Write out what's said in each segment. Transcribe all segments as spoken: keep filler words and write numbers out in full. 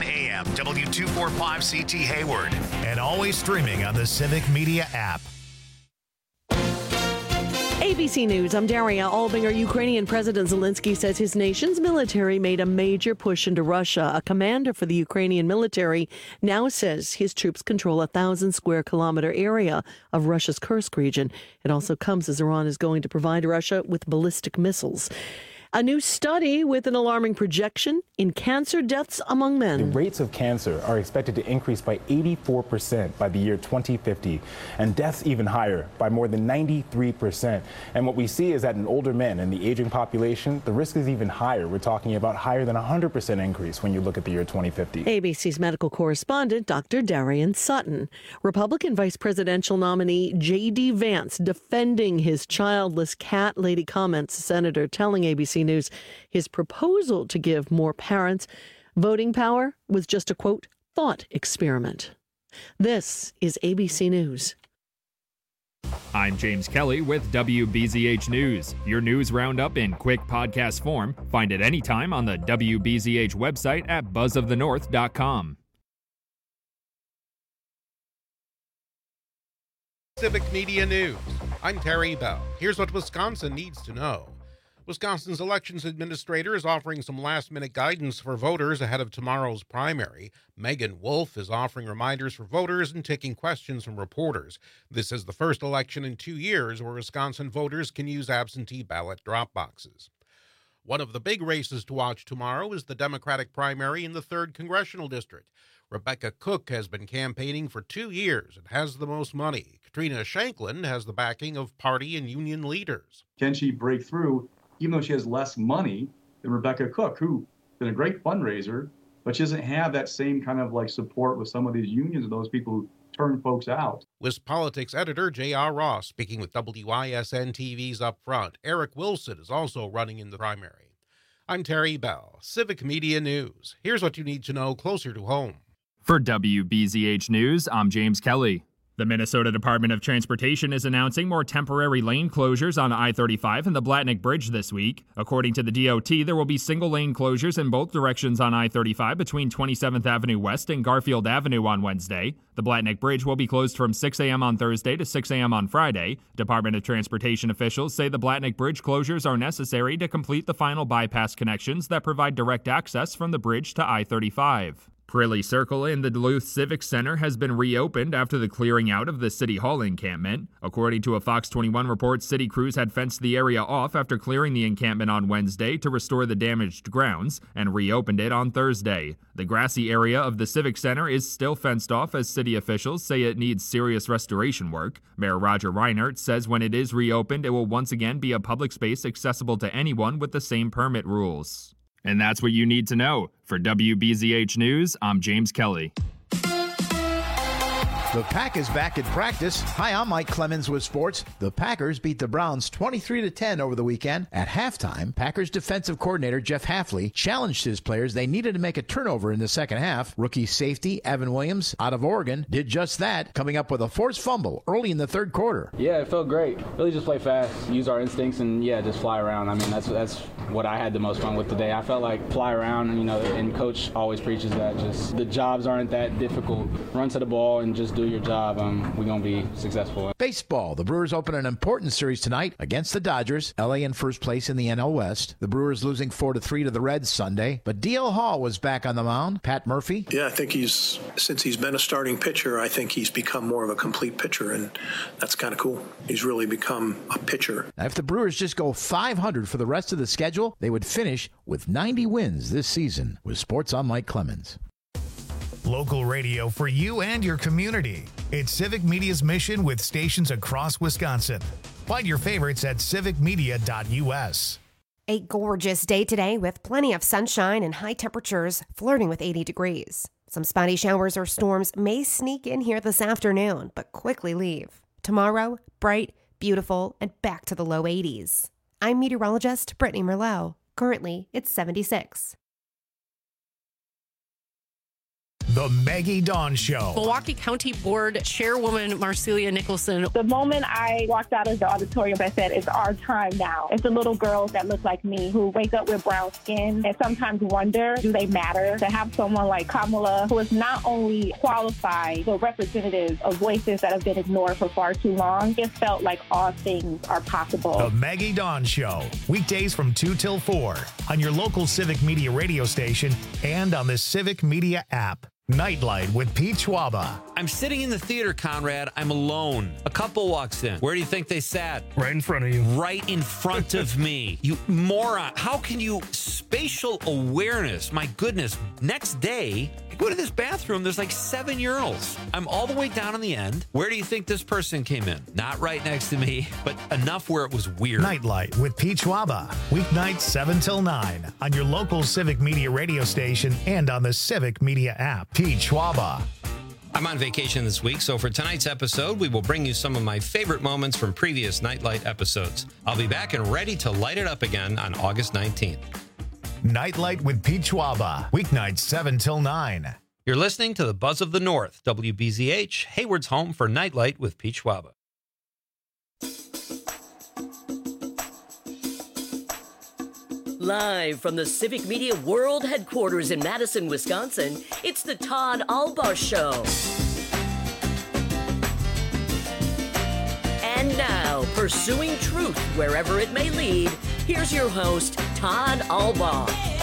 A M, W two forty-five C T Hayward, and always streaming on the Civic Media app. A B C News, I'm Daria Albinger. Ukrainian President Zelensky says his nation's military made a major push into Russia. A commander for the Ukrainian military now says his troops control a thousand square kilometer area of Russia's Kursk region. It also comes as Iran is going to provide Russia with ballistic missiles. A new study with an alarming projection in cancer deaths among men. The rates of cancer are expected to increase by eighty-four percent by the year twenty fifty, and deaths even higher by more than ninety-three percent. And what we see is that in older men and the aging population, the risk is even higher. We're talking about higher than one hundred percent increase when you look at the year twenty fifty. A B C's medical correspondent, Doctor Darian Sutton. Republican vice presidential nominee J D. Vance defending his childless cat lady comments. Senator telling A B C News his proposal to give more parents voting power was just a, quote, thought experiment. This is A B C News. I'm James Kelly with W B Z H News. Your news roundup in quick podcast form. Find it anytime on the W B Z H website at buzz of the north dot com. Civic Media News. I'm Terry Bell. Here's what Wisconsin needs to know. Wisconsin's elections administrator is offering some last-minute guidance for voters ahead of tomorrow's primary. Megan Wolf is offering reminders for voters and taking questions from reporters. This is the first election in two years where Wisconsin voters can use absentee ballot drop boxes. One of the big races to watch tomorrow is the Democratic primary in the third Congressional District. Rebecca Cook has been campaigning for two years and has the most money. Katrina Shanklin has the backing of party and union leaders. Can she break through, even though she has less money than Rebecca Cook, who's been a great fundraiser, but she doesn't have that same kind of like support with some of these unions and those people who turn folks out. WisPolitics editor J R. Ross speaking with W I S N T V's Up Front. Eric Wilson is also running in the primary. I'm Terry Bell, Civic Media News. Here's what you need to know closer to home. For W B Z H News, I'm James Kelly. The Minnesota Department of Transportation is announcing more temporary lane closures on I thirty-five and the Blatnick Bridge this week. According to the D O T, there will be single lane closures in both directions on I thirty-five between twenty-seventh Avenue West and Garfield Avenue on Wednesday. The Blatnick Bridge will be closed from six a.m. on Thursday to six a.m. on Friday. Department of Transportation officials say the Blatnick Bridge closures are necessary to complete the final bypass connections that provide direct access from the bridge to I thirty-five. Prilly Circle in the Duluth Civic Center has been reopened after the clearing out of the City Hall encampment. According to a Fox twenty-one report, city crews had fenced the area off after clearing the encampment on Wednesday to restore the damaged grounds and reopened it on Thursday. The grassy area of the Civic Center is still fenced off as city officials say it needs serious restoration work. Mayor Roger Reinert says when it is reopened, it will once again be a public space accessible to anyone with the same permit rules. And that's what you need to know. For W B Z H News, I'm James Kelly. The Pack is back in practice. Hi, I'm Mike Clemens with sports. The Packers beat the Browns twenty-three to ten over the weekend. At halftime, Packers defensive coordinator Jeff Hafley challenged his players. They needed to make a turnover in the second half. Rookie safety Evan Williams out of Oregon did just that, coming up with a forced fumble early in the third quarter. Yeah, it felt great. Really just play fast, use our instincts, and yeah, just fly around. I mean, that's that's what I had the most fun with today. I felt like fly around, you know, and coach always preaches that. Just the jobs aren't that difficult. Run to the ball and just do your job. Um, we're going to be successful. Baseball. The Brewers open an important series tonight against the Dodgers. L A in first place in the N L West. The Brewers losing four to three to the Reds Sunday. But D L Hall was back on the mound. Pat Murphy. Yeah, I think he's, since he's been a starting pitcher, I think he's become more of a complete pitcher, and that's kind of cool. He's really become a pitcher. Now, if the Brewers just go five hundred for the rest of the schedule, they would finish with ninety wins this season. With Sports, I'm Mike Clemens. Local radio for you and your community. It's Civic Media's mission with stations across Wisconsin. Find your favorites at civic media dot u s. A gorgeous day today with plenty of sunshine and high temperatures flirting with eighty degrees. Some spotty showers or storms may sneak in here this afternoon, but quickly leave. Tomorrow, bright, beautiful, and back to the low eighties. I'm meteorologist Brittany Merlot. Currently, it's seventy-six. The Maggie Dawn Show. Milwaukee County Board Chairwoman Marcelia Nicholson. The moment I walked out of the auditorium, I said, it's our time now. It's the little girls that look like me who wake up with brown skin and sometimes wonder, do they matter? To have someone like Kamala, who is not only qualified, but representative of voices that have been ignored for far too long, it felt like all things are possible. The Maggie Dawn Show. Weekdays from two till four on your local Civic Media radio station and on the Civic Media app. Nightlight with Pete Schwaba. I'm sitting in the theater, Conrad. I'm alone. A couple walks in. Where do you think they sat? Right in front of you. Right in front of me. You moron. How can you... Spatial awareness. My goodness. Next day, I go to this bathroom. There's like seven urinals. I'm all the way down on the end. Where do you think this person came in? Not right next to me, but enough where it was weird. Nightlight with Pete Schwaba. Weeknights seven till nine on your local Civic Media radio station and on the Civic Media app. Pete Schwaba. I'm on vacation this week, so for tonight's episode, we will bring you some of my favorite moments from previous Nightlight episodes. I'll be back and ready to light it up again on August nineteenth. Nightlight with Pete Schwaba. Weeknights seven till nine. You're listening to the Buzz of the North, W B Z H, Hayward's home for Nightlight with Pete Schwaba. Live from the Civic Media World Headquarters in Madison, Wisconsin, it's the Todd Albaugh Show. And now, pursuing truth wherever it may lead, here's your host, Todd Albaugh.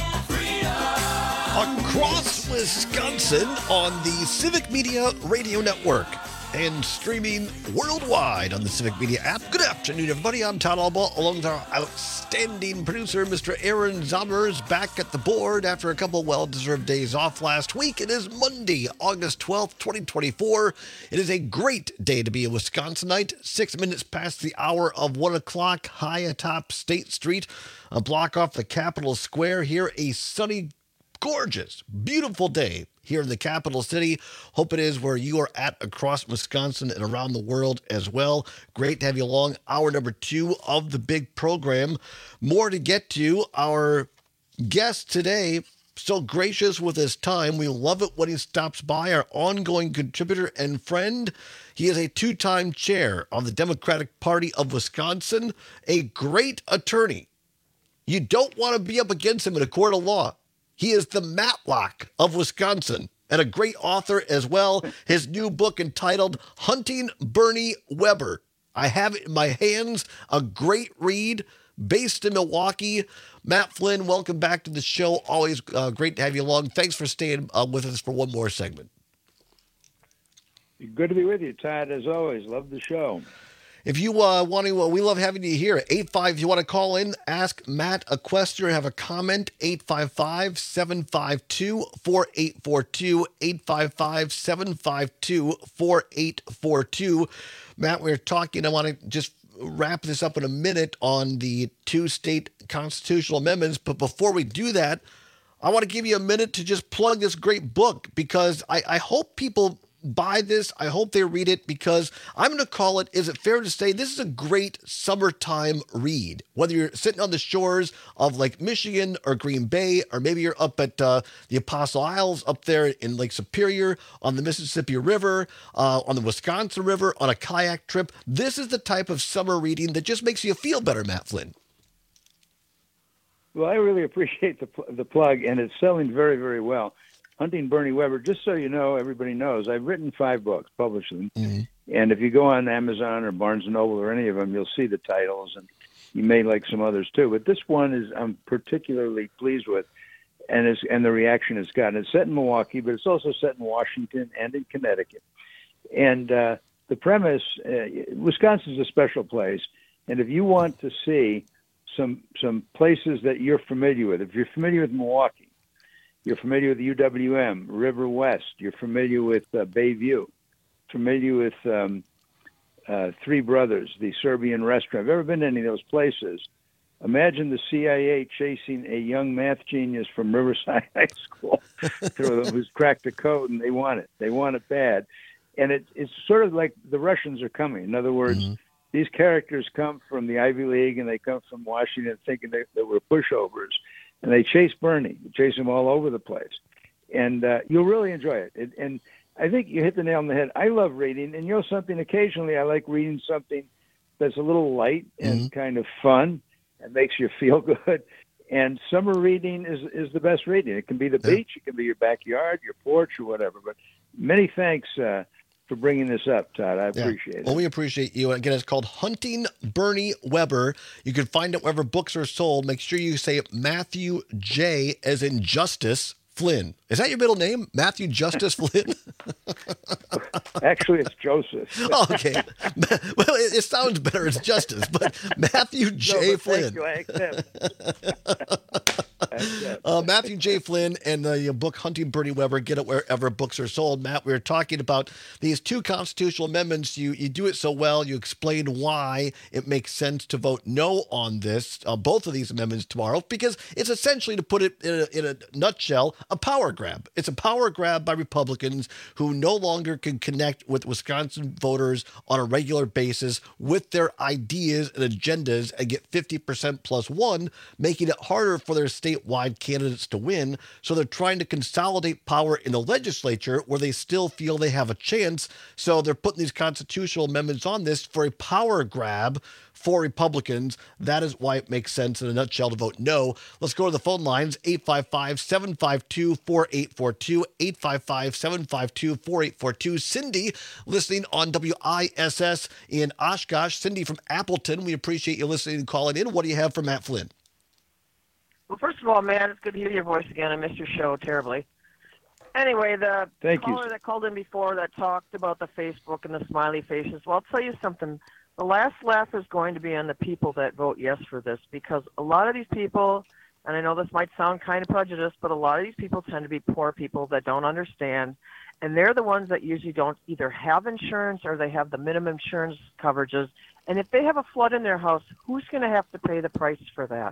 Across Wisconsin on the Civic Media Radio Network and streaming worldwide on the Civic Media app. Good afternoon, everybody. I'm Todd Albaugh, along with our outstanding producer, Mister Aaron Zommers, back at the board after a couple well-deserved days off last week. It is Monday, August twelfth, twenty twenty-four. It is a great day to be a Wisconsinite. Six minutes past the hour of one o'clock, high atop State Street, a block off the Capitol Square. Here, a sunny, gorgeous, beautiful day here in the capital city. Hope it is where you are at across Wisconsin and around the world as well. Great to have you along. Hour number two of the big program. More to get to. Our guest today, so gracious with his time. We love it when he stops by. Our ongoing contributor and friend. He is a two-time chair of the Democratic Party of Wisconsin, a great attorney. You don't want to be up against him in a court of law. He is the Matlock of Wisconsin and a great author as well. His new book entitled Hunting Bernie Weber. I have it in my hands, a great read based in Milwaukee. Matt Flynn, welcome back to the show. Always uh, great to have you along. Thanks for staying uh, with us for one more segment. Good to be with you, Todd, as always. Love the show. If you uh, want to, uh, we love having you here. eight five, if you want to call in, ask Matt a question or have a comment, eight five five, seven five two, four eight four two, eight five five, seven five two, four eight four two. Matt, we we're talking, I want to just wrap this up in a minute on the two state constitutional amendments. But before we do that, I want to give you a minute to just plug this great book because I, I hope people buy this. I hope they read it because I'm going to call it, is it fair to say, this is a great summertime read. Whether you're sitting on the shores of Lake Michigan or Green Bay, or maybe you're up at uh, the Apostle Isles up there in Lake Superior, on the Mississippi River, uh, on the Wisconsin River, on a kayak trip. This is the type of summer reading that just makes you feel better, Matt Flynn. Well, I really appreciate the, the plug, and it's selling very, very well. Hunting Bernie Weber, just so you know, everybody knows, I've written five books, published them. Mm-hmm. And if you go on Amazon or Barnes and Noble or any of them, you'll see the titles, and you may like some others too. But this one is I'm particularly pleased with, and is and the reaction it's gotten. It's set in Milwaukee, but it's also set in Washington and in Connecticut. And uh, the premise, uh, Wisconsin's a special place, and if you want to see some some places that you're familiar with, if you're familiar with Milwaukee, you're familiar with the U W M, River West. You're familiar with uh, Bayview. Familiar with um, uh, Three Brothers, the Serbian restaurant. If you've ever been to any of those places, imagine the C I A chasing a young math genius from Riverside High School who's cracked the code, and they want it. They want it bad. And it, it's sort of like the Russians are coming. In other words, mm-hmm. these characters come from the Ivy League, and they come from Washington thinking they, they were pushovers. And they chase Bernie, they chase him all over the place. and uh, you'll really enjoy it. it. And I think you hit the nail on the head. I love reading, and you know something, occasionally I like reading something that's a little light and Mm-hmm. kind of fun and makes you feel good. And summer reading is, is the best reading. It can be the beach, it can be your backyard, your porch, or whatever. But many thanks uh, for bringing this up, Todd. I Yeah. appreciate it. Well, we appreciate you. And again, it's called Hunting Bernie Weber. You can find it wherever books are sold. Make sure you say Matthew J. as in Justice Flynn. Is that your middle name? Matthew Justice Flynn? Actually, it's Joseph. Oh, okay. Well, it, it sounds better as Justice, but Matthew J. No, but Flynn. thank you. I accept. I accept. Uh, Matthew J. Flynn and the book Hunting Bernie Weber. Get it wherever books are sold. Matt, we were talking about these two constitutional amendments. You you do it so well. You explain why it makes sense to vote no on this, uh, both of these amendments tomorrow, because it's essentially, to put it in a, in a nutshell, a power grab. It's a power grab by Republicans who no longer can connect with Wisconsin voters on a regular basis with their ideas and agendas and get fifty percent plus one, making it harder for their statewide candidates to win. So they're trying to consolidate power in the legislature where they still feel they have a chance. So they're putting these constitutional amendments on this for a power grab for Republicans. That is why it makes sense in a nutshell to vote no. Let's go to the phone lines, eight five five, seven five two, four eight four two, eight five five, seven five two, four eight four two. Cindy, listening on W I S S in Oshkosh. Cindy from Appleton, we appreciate you listening and calling in. What do you have for Matt Flynn? Well, first of all, Matt, it's good to hear your voice again. I missed your show terribly. Anyway, the Thank you. caller that called in before that talked about the Facebook and the smiley faces, well, I'll tell you something. The last laugh is going to be on the people that vote yes for this, because a lot of these people, and I know this might sound kind of prejudiced, but a lot of these people tend to be poor people that don't understand, and they're the ones that usually don't either have insurance or they have the minimum insurance coverages. And if they have a flood in their house, who's going to have to pay the price for that?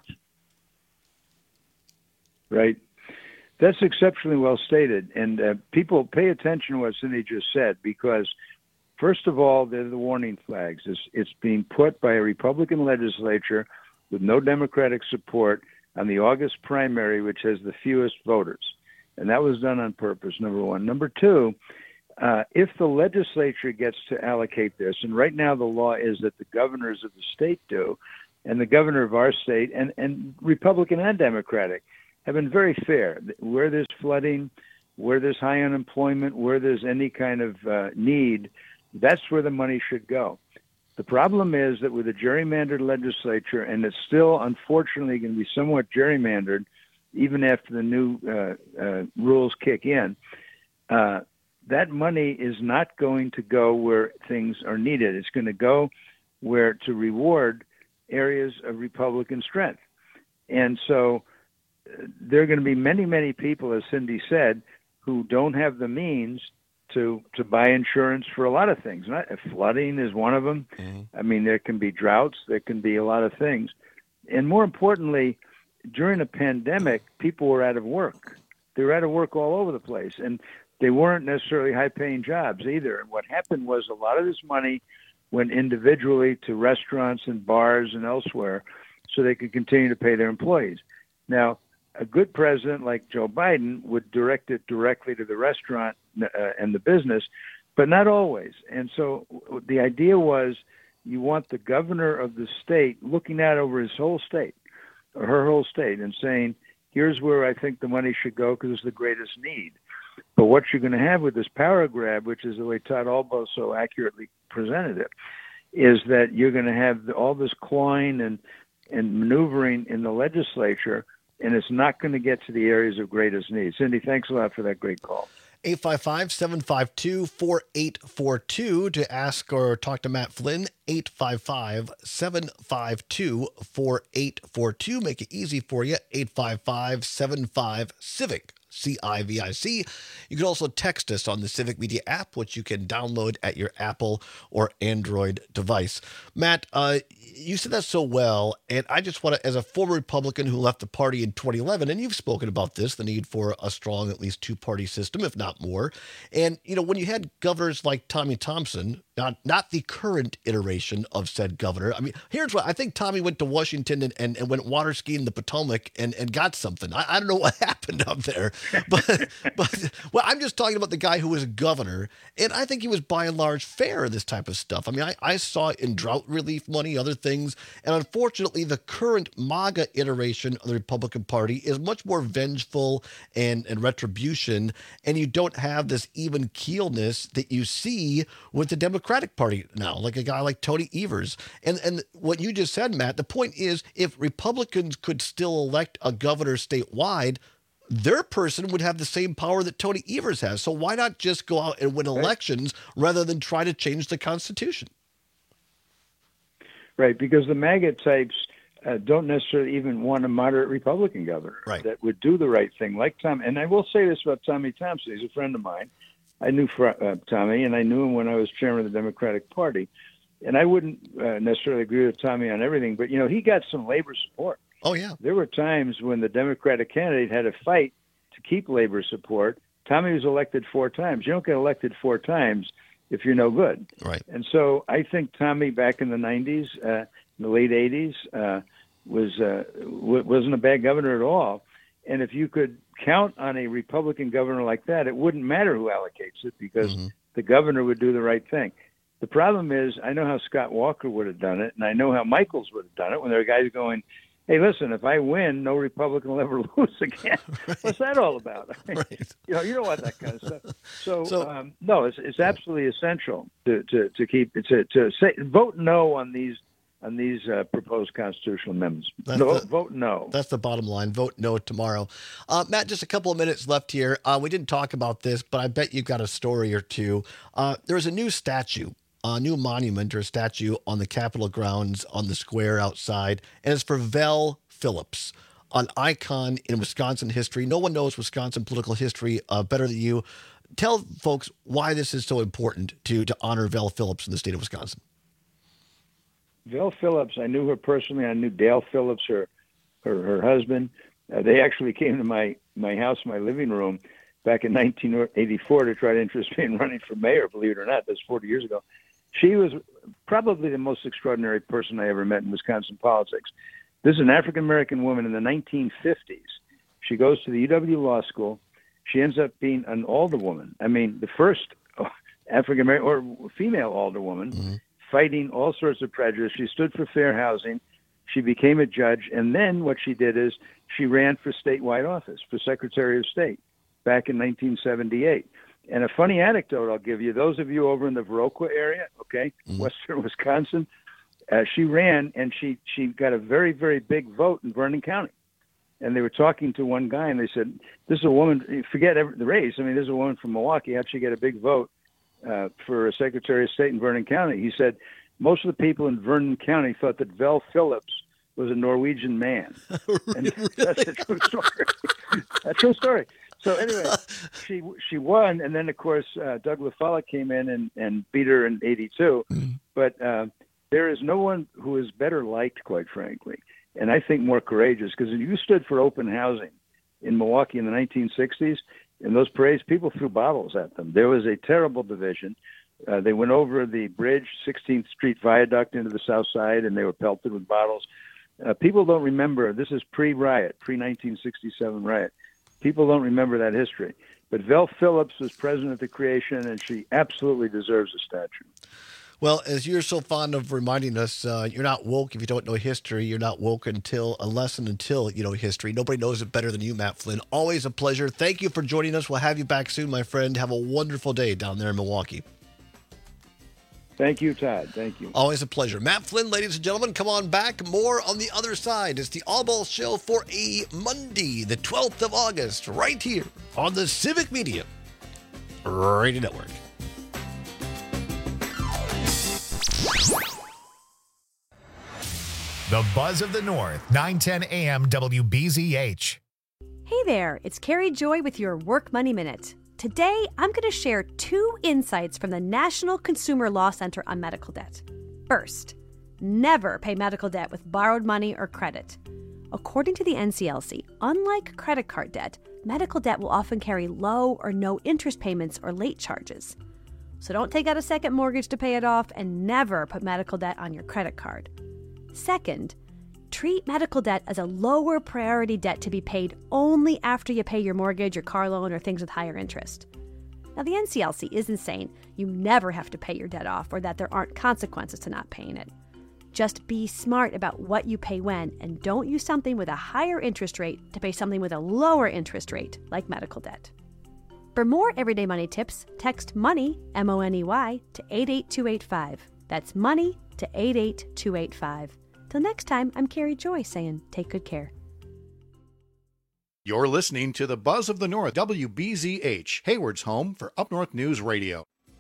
Right. That's exceptionally well stated. And uh, people pay attention to what Cindy just said, because, first of all, they're the warning flags. It's, it's being put by a Republican legislature with no Democratic support on the August primary, which has the fewest voters. And that was done on purpose, number one. Number two, uh, if the legislature gets to allocate this, and right now the law is that the governors of the state do, and the governor of our state, and, and Republican and Democratic, have been very fair. Where there's flooding, where there's high unemployment, where there's any kind of uh, need, that's where the money should go. The problem is that with a gerrymandered legislature, and it's still unfortunately going to be somewhat gerrymandered even after the new uh, uh, rules kick in, uh, that money is not going to go where things are needed. It's going to go where to reward areas of Republican strength. And so there are going to be many, many people, as Cindy said, who don't have the means to to buy insurance for a lot of things. Not, flooding is one of them. Mm-hmm. I mean, there can be droughts. There can be a lot of things. And more importantly, during a pandemic, people were out of work. They were out of work all over the place. And they weren't necessarily high-paying jobs either. And what happened was a lot of this money went individually to restaurants and bars and elsewhere so they could continue to pay their employees. Now, a good president like Joe Biden would direct it directly to the restaurant uh, and the business, but not always. And so the idea was you want the governor of the state looking out over his whole state, or her whole state, and saying, here's where I think the money should go because it's the greatest need. But what you're going to have with this power grab, which is the way Todd Albo so accurately presented it, is that you're going to have all this clawing and, and maneuvering in the legislature, and it's not going to get to the areas of greatest need. Cindy, thanks a lot for that great call. eight five five, seven five two, four eight four two to ask or talk to Matt Flynn. eight five five, seven five two, four eight four two. Make it easy for you. eight five five, seven five, CIVIC. C I V I C. You can also text us on the Civic Media app, which you can download at your Apple or Android device. Matt, uh, you said that so well, and I just want to, as a former Republican who left the party in twenty eleven, and you've spoken about this, the need for a strong, at least two-party system, if not more. And, you know, when you had governors like Tommy Thompson, not not the current iteration of said governor. I mean, here's what I think. Tommy went to Washington and, and, and went water skiing in the Potomac and, and got something. I, I don't know what happened up there. but, but well, I'm just talking about the guy who was a governor, and I think he was by and large fair in this type of stuff. I mean, I, I saw it in drought relief money, other things, and unfortunately, the current MAGA iteration of the Republican Party is much more vengeful and, and retribution, and you don't have this even keelness that you see with the Democratic Party now, like a guy like Tony Evers. And and what you just said, Matt, the point is, if Republicans could still elect a governor statewide, their person would have the same power that Tony Evers has. So why not just go out and win elections rather than try to change the Constitution? Right, because the MAGA types uh, don't necessarily even want a moderate Republican governor right. that would do the right thing, like Tom. And I will say this about Tommy Thompson. He's a friend of mine. I knew uh, Tommy, and I knew him when I was chairman of the Democratic Party. And I wouldn't uh, necessarily agree with Tommy on everything, but, you know, he got some labor support. Oh, yeah. There were times when the Democratic candidate had to fight to keep labor support. Tommy was elected four times. You don't get elected four times if you're no good. Right. And so I think Tommy back in the nineties, uh, in the late eighties, uh, was, uh, w- wasn't a bad governor at all. And if you could count on a Republican governor like that, it wouldn't matter who allocates it because mm-hmm. the governor would do the right thing. The problem is, I know how Scott Walker would have done it, and I know how Michaels would have done it when there are guys going, hey, listen, if I win, no Republican will ever lose again. Right. What's that all about? Right. You know, you don't want that kind of stuff. So, so um, no, it's it's absolutely essential to, to, to keep to to say vote no on these on these uh, proposed constitutional amendments. No, the, vote no. That's the bottom line. Vote no tomorrow. Uh, Matt, just a couple of minutes left here. Uh, we didn't talk about this, but I bet you've got a story or two. Uh, there's a new statue. A new monument or a statue on the Capitol grounds on the square outside, and it's for Vel Phillips, an icon in Wisconsin history. No one knows Wisconsin political history uh, better than you. Tell folks why this is so important to to honor Vel Phillips in the state of Wisconsin. Vel Phillips, I knew her personally. I knew Dale Phillips, her her, her husband. Uh, they actually came to my, my house, my living room, back in nineteen eighty-four to try to interest me in running for mayor, believe it or not. That's forty years ago. She was probably the most extraordinary person I ever met in Wisconsin politics. This is an African-American woman in the nineteen fifties. She goes to the U W Law School. She ends up being an alderwoman. I mean, the first African-American or female alderwoman mm-hmm. fighting all sorts of prejudice. She stood for fair housing. She became a judge. And then what she did is she ran for statewide office, for Secretary of State, back in nineteen seventy-eight. And a funny anecdote I'll give you, those of you over in the Viroqua area, okay, mm-hmm. western Wisconsin, uh, she ran and she, she got a very, very big vote in Vernon County. And they were talking to one guy and they said, this is a woman, forget every, the race, I mean, this is a woman from Milwaukee, how'd she get a big vote uh, for a Secretary of State in Vernon County? He said, most of the people in Vernon County thought that Vel Phillips was a Norwegian man. And that's a true story. A true story. So anyway, she she won, and then of course uh, Doug LaFollette came in and, and beat her in eighty-two. Mm. But uh, there is no one who is better liked, quite frankly, and I think more courageous. Because you stood for open housing in Milwaukee in the nineteen sixties. In those parades, people threw bottles at them. There was a terrible division. Uh, they went over the bridge, sixteenth Street Viaduct, into the South Side, and they were pelted with bottles. Uh, people don't remember. This is pre-riot, pre-nineteen sixty-seven riot. People don't remember that history. But Vel Phillips was president at the creation, and she absolutely deserves a statue. Well, as you're so fond of reminding us, uh, you're not woke if you don't know history. You're not woke until, unless and until you know history. Nobody knows it better than you, Matt Flynn. Always a pleasure. Thank you for joining us. We'll have you back soon, my friend. Have a wonderful day down there in Milwaukee. Thank you, Todd. Thank you. Always a pleasure. Matt Flynn, ladies and gentlemen, come on back. More on the other side. It's the All Ball Show for a Monday, the twelfth of August, right here on the Civic Media Radio Network. The Buzz of the North, nine ten A M W B Z H. Hey there, it's Carrie Joy with your Work Money Minute. Today, I'm going to share two insights from the National Consumer Law Center on medical debt. First, never pay medical debt with borrowed money or credit. According to the N C L C, unlike credit card debt, medical debt will often carry low or no interest payments or late charges. So don't take out a second mortgage to pay it off, and never put medical debt on your credit card. Second, treat medical debt as a lower priority debt to be paid only after you pay your mortgage or car loan or things with higher interest. Now, the N C L C isn't saying you never have to pay your debt off or that there aren't consequences to not paying it. Just be smart about what you pay when, and don't use something with a higher interest rate to pay something with a lower interest rate, like medical debt. For more everyday money tips, text MONEY, M O N E Y, to eight eight two eight five. That's MONEY to eight eight two eight five. Till next time, I'm Carrie Joy saying take good care. You're listening to the Buzz of the North, W B Z H, Hayward's home for Up North News Radio.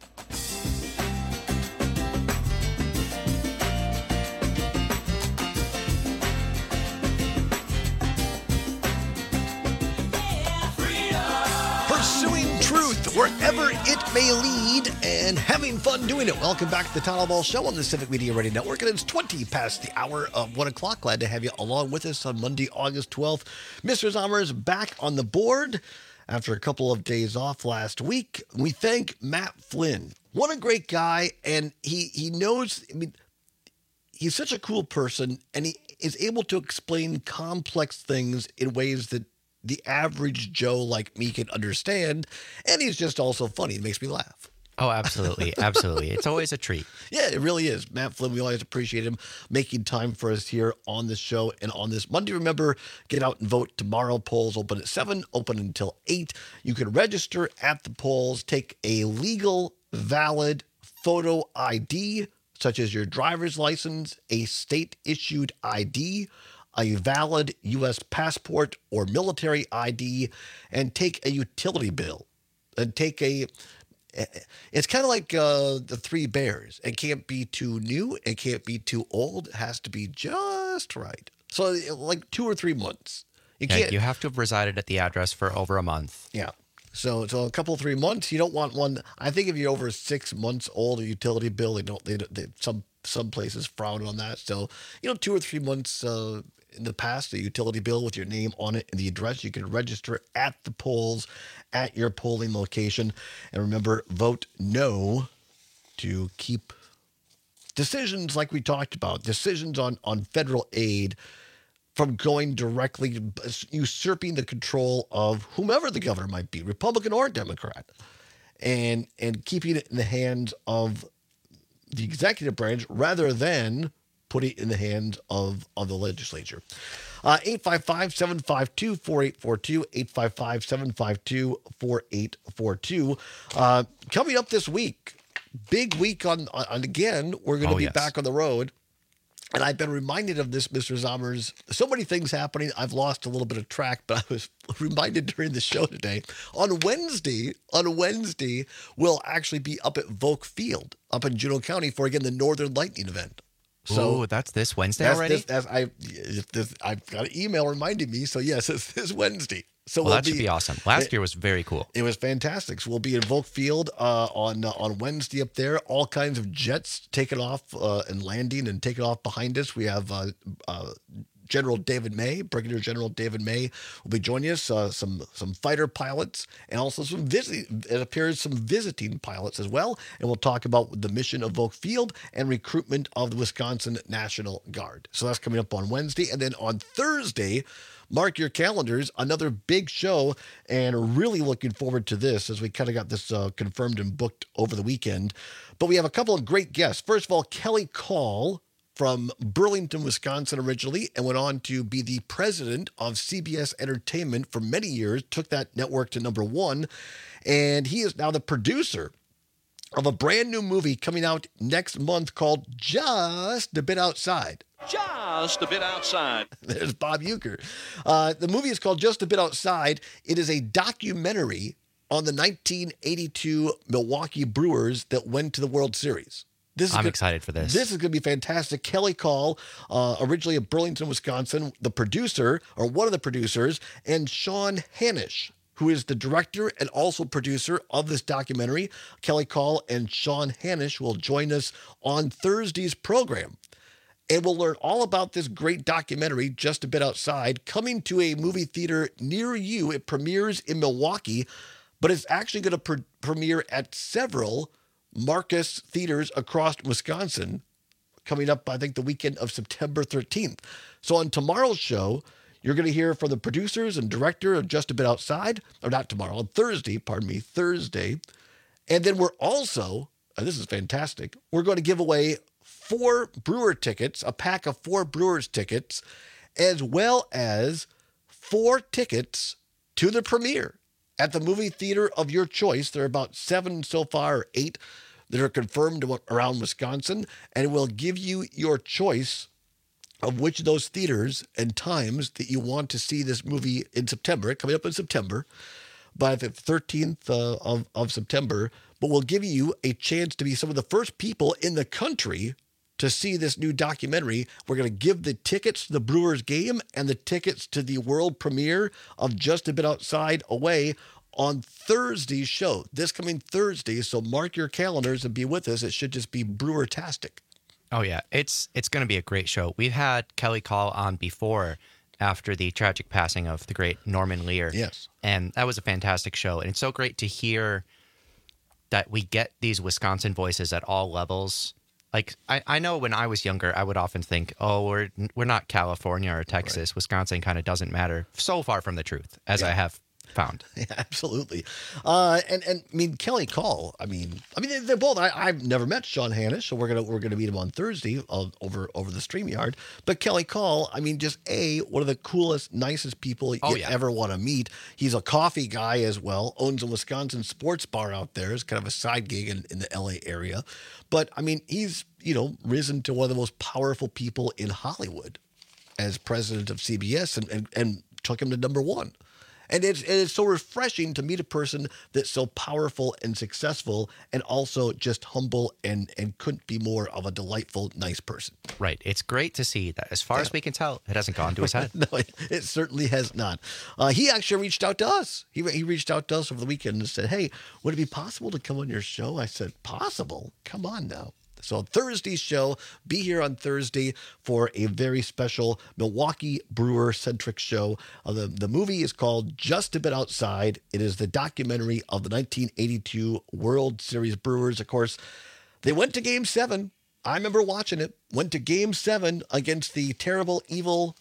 Pursuing truth wherever it may lead and having fun doing it. Welcome back to the Todd Ball Show on the Civic Media Radio Network. And it's twenty past the hour of one o'clock. Glad to have you along with us on Monday, August twelfth. Mister Zommer is back on the board after a couple of days off last week. We thank Matt Flynn. What a great guy. And he, he knows, I mean, he's such a cool person, and he is able to explain complex things in ways that the average Joe like me can understand. And he's just also funny. It makes me laugh. Oh, absolutely. Absolutely. It's always a treat. Yeah, it really is. Matt Flynn, we always appreciate him making time for us here on the show and on this Monday. Remember, get out and vote tomorrow. Polls open at seven, open until eight. You can register at the polls, take a legal, valid photo I D, such as your driver's license, a state-issued I D, a valid U S passport or military I D, and take a utility bill. And take a... It's kind of like uh, the Three Bears. It can't be too new. It can't be too old. It has to be just right. So like two or three months. You yeah, can't. You have to have resided at the address for over a month. Yeah. So so a couple, three months. You don't want one. I think if you're over six months old, a utility bill, they don't. They, they some some places frown on that. So you know, two or three months. Uh, in the past, a utility bill with your name on it and the address. You can register at the polls at your polling location. And remember, vote no to keep decisions like we talked about, decisions on, on federal aid from going directly, usurping the control of whomever the governor might be, Republican or Democrat, and and keeping it in the hands of the executive branch rather than put it in the hands of, of the legislature. Uh, eight five five, seven five two, four eight four two, eight five five, seven five two, four eight four two. Uh, coming up this week, big week on, on again, we're going to oh, be yes. back on the road. And I've been reminded of this, Mister Zommers. So many things happening. I've lost a little bit of track, but I was reminded during the show today. On Wednesday, on Wednesday, we'll actually be up at Volk Field, up in Juneau County for, again, the Northern Lightning event. So oh, that's this Wednesday that's already? This, that's, I, this, I've got an email reminding me. So, yes, it's this Wednesday. So well, we'll that should be, be awesome. Last it, year was very cool. It was fantastic. So we'll be in Volk Field uh, on uh, on Wednesday up there. All kinds of jets taking off uh, and landing and taking off behind us. We have uh, uh, General David May, Brigadier General David May will be joining us. Uh, some some fighter pilots and also some visit. It appears some visiting pilots as well. And we'll talk about the mission of Volk Field and recruitment of the Wisconsin National Guard. So that's coming up on Wednesday, and then on Thursday. Mark your calendars, another big show, and really looking forward to this as we kind of got this uh, confirmed and booked over the weekend. But we have a couple of great guests. First of all, Kelly Call from Burlington, Wisconsin originally, and went on to be the president of C B S Entertainment for many years, took that network to number one, and he is now the producer of a brand new movie coming out next month called Just a Bit Outside. Just a Bit Outside. There's Bob Uecker. Uh, the movie is called Just a Bit Outside. It is a documentary on the nineteen eighty-two Milwaukee Brewers that went to the World Series. This is I'm gonna, excited for this. This is going to be fantastic. Kelly Call, uh, originally of Burlington, Wisconsin, the producer, or one of the producers, and Sean Hanish, who is the director and also producer of this documentary. Kelly Call and Sean Hanish will join us on Thursday's program. And we'll learn all about this great documentary, Just a Bit Outside, coming to a movie theater near you. It premieres in Milwaukee, but it's actually going to pre- premiere at several Marcus theaters across Wisconsin coming up, I think, the weekend of September thirteenth. So on tomorrow's show, you're going to hear from the producers and director of Just a Bit Outside, or not tomorrow, on Thursday, pardon me, Thursday. And then we're also, and this is fantastic, we're going to give away four Brewer tickets, a pack of four Brewers tickets, as well as four tickets to the premiere at the movie theater of your choice. There are about seven so far, or eight, that are confirmed around Wisconsin, and we'll give you your choice of which of those theaters and times that you want to see this movie in September, coming up in September, by the thirteenth uh, of, of September. But we'll give you a chance to be some of the first people in the country to see this new documentary. We're going to give the tickets to the Brewers game and the tickets to the world premiere of Just a Bit Outside away on Thursday's show, this coming Thursday. So mark your calendars and be with us. It should just be Brewer-tastic. Oh, yeah. It's it's going to be a great show. We've had Kelly Call on before after the tragic passing of the great Norman Lear. Yes. And that was a fantastic show. And it's so great to hear that we get these Wisconsin voices at all levels. Like, I, I know when I was younger, I would often think, oh, we're we're not California or Texas. Right. Wisconsin kind of doesn't matter. So far from the truth, as yeah. I have found. Yeah, absolutely. Uh, and and I mean, Kelly Call. I mean, I mean they're both. I, I've never met Sean Hanisch, so we're gonna we're gonna meet him on Thursday uh, over over the StreamYard. But Kelly Call, I mean, just a one of the coolest, nicest people oh, you yeah. ever want to meet. He's a coffee guy as well. Owns a Wisconsin sports bar out there. It's kind of a side gig in, in the L A area. But I mean, he's you know risen to one of the most powerful people in Hollywood as president of C B S, and and, and took him to number one. And it's, and it's so refreshing to meet a person that's so powerful and successful and also just humble and, and couldn't be more of a delightful, nice person. Right. It's great to see that. As far yeah. as we can tell, it hasn't gone to his head. No, it, it certainly has not. Uh, he actually reached out to us. He, he reached out to us over the weekend and said, hey, would it be possible to come on your show? I said, possible? Come on now. So Thursday's show, be here on Thursday for a very special Milwaukee Brewer-centric show. Uh, the, the movie is called Just a Bit Outside. It is the documentary of the nineteen eighty-two World Series Brewers. Of course, they went to Game seven. I remember watching it. Went to Game seven against the terrible, evil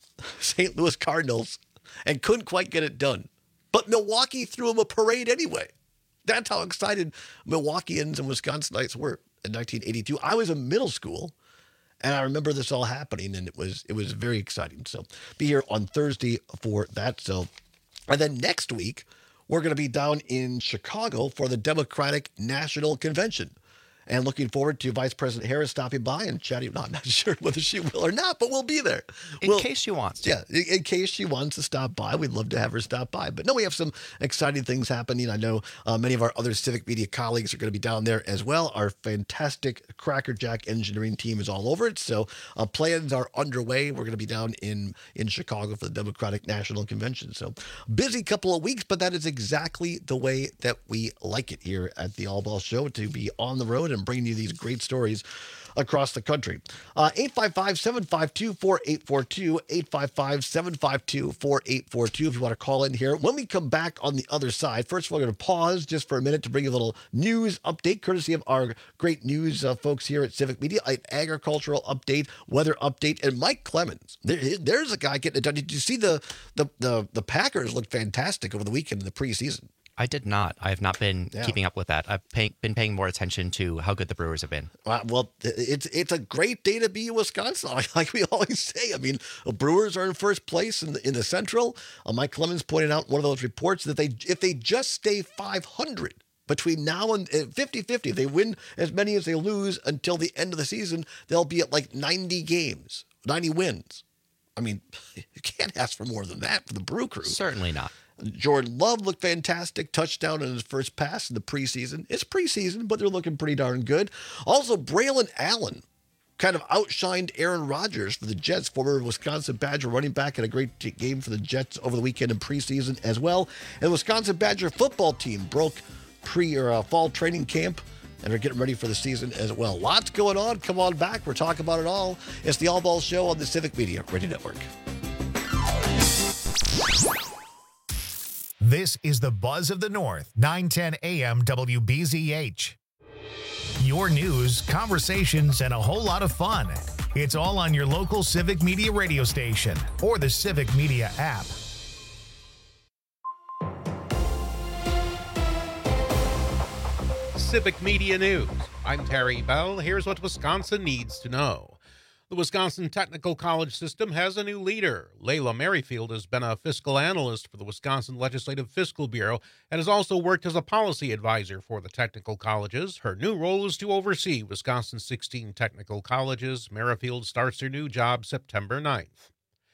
Saint Louis Cardinals and couldn't quite get it done. But Milwaukee threw them a parade anyway. That's how excited Milwaukeeans and Wisconsinites were. In nineteen eighty-two, I was in middle school, and I remember this all happening, and it was it was very exciting. So be here on Thursday for that. So, and then next week we're going to be down in Chicago for the Democratic National Convention, and looking forward to Vice President Harris stopping by and chatting. No, I'm not sure whether she will or not, but we'll be there in we'll, case she wants to. Yeah, in, in case she wants to stop by, we'd love to have her stop by. But no, we have some exciting things happening. I know uh, many of our other Civic Media colleagues are going to be down there as well. Our fantastic Crackerjack engineering team is all over it. So uh, plans are underway. We're going to be down in in Chicago for the Democratic National Convention. So busy couple of weeks, but that is exactly the way that we like it here at the All Ball Show, to be on the road and bringing you these great stories across the country. Uh, eight five five, seven five two, four eight four two, eight five five, seven five two, four eight four two if you want to call in here. When we come back on the other side, first of all, we're going to pause just for a minute to bring you a little news update, courtesy of our great news uh, folks here at Civic Media, an agricultural update, weather update, and Mike Clemens. There, there's a guy getting it done. Did you see the, the, the, the Packers looked fantastic over the weekend in the preseason? I did not. I have not been yeah. keeping up with that. I've pay, been paying more attention to how good the Brewers have been. Uh, well, it's it's a great day to be in Wisconsin, like we always say. I mean, the Brewers are in first place in the, in the Central. Uh, Mike Clemens pointed out in one of those reports that they if they just stay five hundred between now and fifty-fifty, if they win as many as they lose until the end of the season, they'll be at like ninety games, ninety wins. I mean, you can't ask for more than that for the Brew Crew. Certainly not. Jordan Love looked fantastic. Touchdown in his first pass in the preseason. It's preseason, but they're looking pretty darn good. Also, Braylon Allen kind of outshined Aaron Rodgers for the Jets, former Wisconsin Badger running back, had a great t- game for the Jets over the weekend in preseason as well. And the Wisconsin Badger football team broke pre or uh, fall training camp and are getting ready for the season as well. Lots going on. Come on back. We're talking about it all. It's the All Ball Show on the Civic Media Radio Network. This is the Buzz of the North, nine ten A M W B Z H. your news, conversations, and a whole lot of fun. It's all on your local Civic Media radio station or the Civic Media app. Civic Media News. I'm Terry Bell. Here's what Wisconsin needs to know. The Wisconsin Technical College system has a new leader. Layla Merrifield has been a fiscal analyst for the Wisconsin Legislative Fiscal Bureau and has also worked as a policy advisor for the technical colleges. Her new role is to oversee Wisconsin's sixteen technical colleges. Merrifield starts her new job September ninth.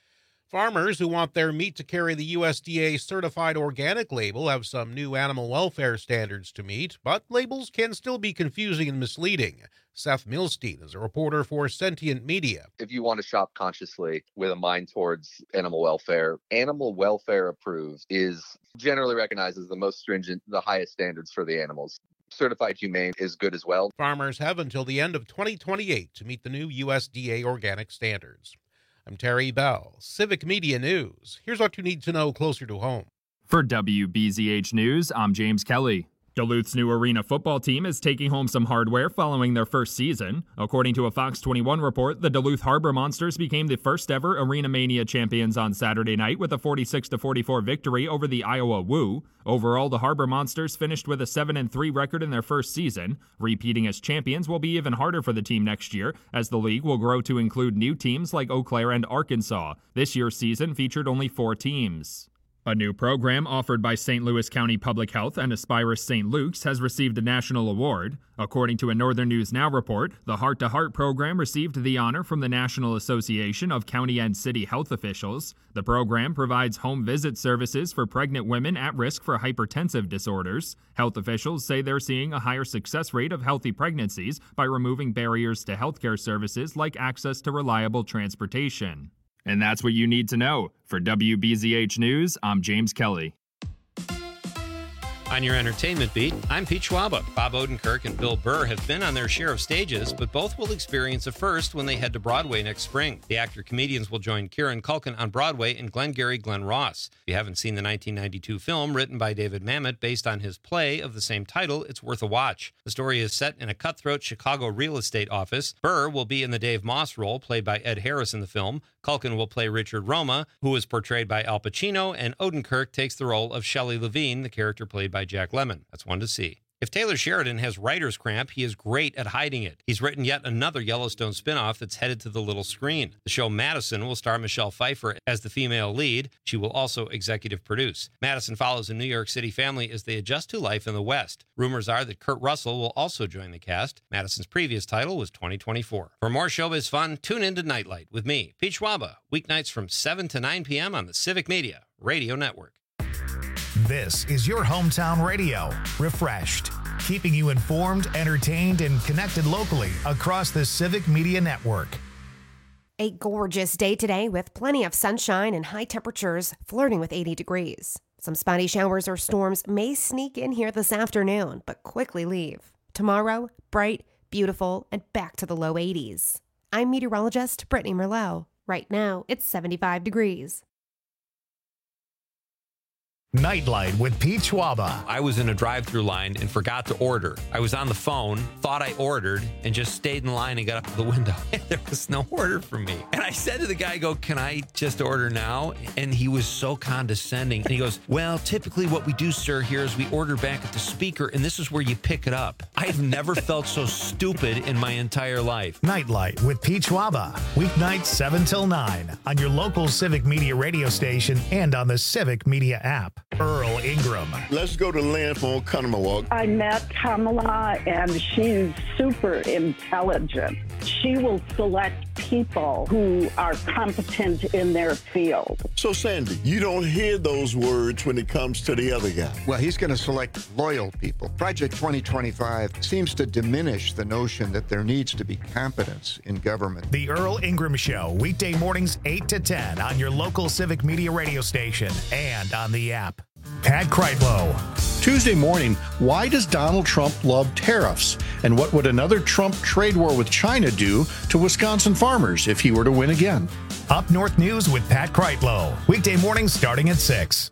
Farmers who want their meat to carry the U S D A certified organic label have some new animal welfare standards to meet, but labels can still be confusing and misleading. Seth Milstein is a reporter for Sentient Media. If you want to shop consciously with a mind towards animal welfare, Animal Welfare Approved is generally recognized as the most stringent, the highest standards for the animals. Certified Humane is good as well. Farmers have until the end of twenty twenty-eight to meet the new U S D A organic standards. I'm Terry Bell, Civic Media News. Here's what you need to know closer to home. For W B Z H News, I'm James Kelly. Duluth's new arena football team is taking home some hardware following their first season. According to a Fox twenty-one report, the Duluth Harbor Monsters became the first ever Arena Mania champions on Saturday night with a forty-six to forty-four victory over the Iowa Woo. Overall, the Harbor Monsters finished with a seven and three record in their first season. Repeating as champions will be even harder for the team next year, as the league will grow to include new teams like Eau Claire and Arkansas. This year's season featured only four teams. A new program offered by Saint Louis County Public Health and Aspirus Saint Luke's has received a national award. According to a Northern News Now report, the Heart to Heart program received the honor from the National Association of County and City Health Officials. The program provides home visit services for pregnant women at risk for hypertensive disorders. Health officials say they're seeing a higher success rate of healthy pregnancies by removing barriers to healthcare services like access to reliable transportation. And that's what you need to know. For W B Z H News, I'm James Kelly. On your entertainment beat, I'm Pete Schwaba. Bob Odenkirk and Bill Burr have been on their share of stages, but both will experience a first when they head to Broadway next spring. The actor-comedians will join Kieran Culkin on Broadway in Glengarry Glen Ross. If you haven't seen the nineteen ninety-two film written by David Mamet based on his play of the same title, it's worth a watch. The story is set in a cutthroat Chicago real estate office. Burr will be in the Dave Moss role, played by Ed Harris in the film. Culkin will play Richard Roma, who is portrayed by Al Pacino, and Odenkirk takes the role of Shelley Levine, the character played by Jack Lemmon. That's one to see. If Taylor Sheridan has writer's cramp, he is great at hiding it. He's written yet another Yellowstone spinoff that's headed to the little screen. The show Madison will star Michelle Pfeiffer as the female lead. She will also executive produce. Madison follows a New York City family as they adjust to life in the West. Rumors are that Kurt Russell will also join the cast. Madison's previous title was twenty twenty-four. For more showbiz fun, tune in to Nightlight with me, Pete Schwaba, weeknights from seven to nine p.m. on the Civic Media Radio Network. This is your hometown radio, refreshed, keeping you informed, entertained, and connected locally across the Civic Media Network. A gorgeous day today with plenty of sunshine and high temperatures flirting with eighty degrees. Some spotty showers or storms may sneak in here this afternoon, but quickly leave. Tomorrow, bright, beautiful, and back to the low eighties. I'm meteorologist Brittany Merlot. Right now, it's seventy-five degrees. Nightlight with Pete Schwaba. I was in a drive-thru line and forgot to order. I was on the phone, thought I ordered, and just stayed in line and got up to the window. There was no order for me. And I said to the guy, I go, can I just order now? And he was so condescending. And he goes, well, typically what we do, sir, here is we order back at the speaker, and this is where you pick it up. I've never felt so stupid in my entire life. Nightlight with Pete Schwaba. Weeknights seven till nine on your local Civic Media radio station and on the Civic Media app. Earl Ingram. Let's go to Lynn from Oconomowoc. I met Kamala, and she's super intelligent. She will select people who are competent in their field. So, Sandy, you don't hear those words when it comes to the other guy. Well, he's going to select loyal people. Project twenty twenty-five seems to diminish the notion that there needs to be competence in government. The Earl Ingram Show, weekday mornings eight to ten on your local Civic Media radio station and on the app. Pat Kreitlow. Tuesday morning, why does Donald Trump love tariffs? And what would another Trump trade war with China do to Wisconsin farmers if he were to win again? Up North News with Pat Kreitlow. Weekday mornings starting at six.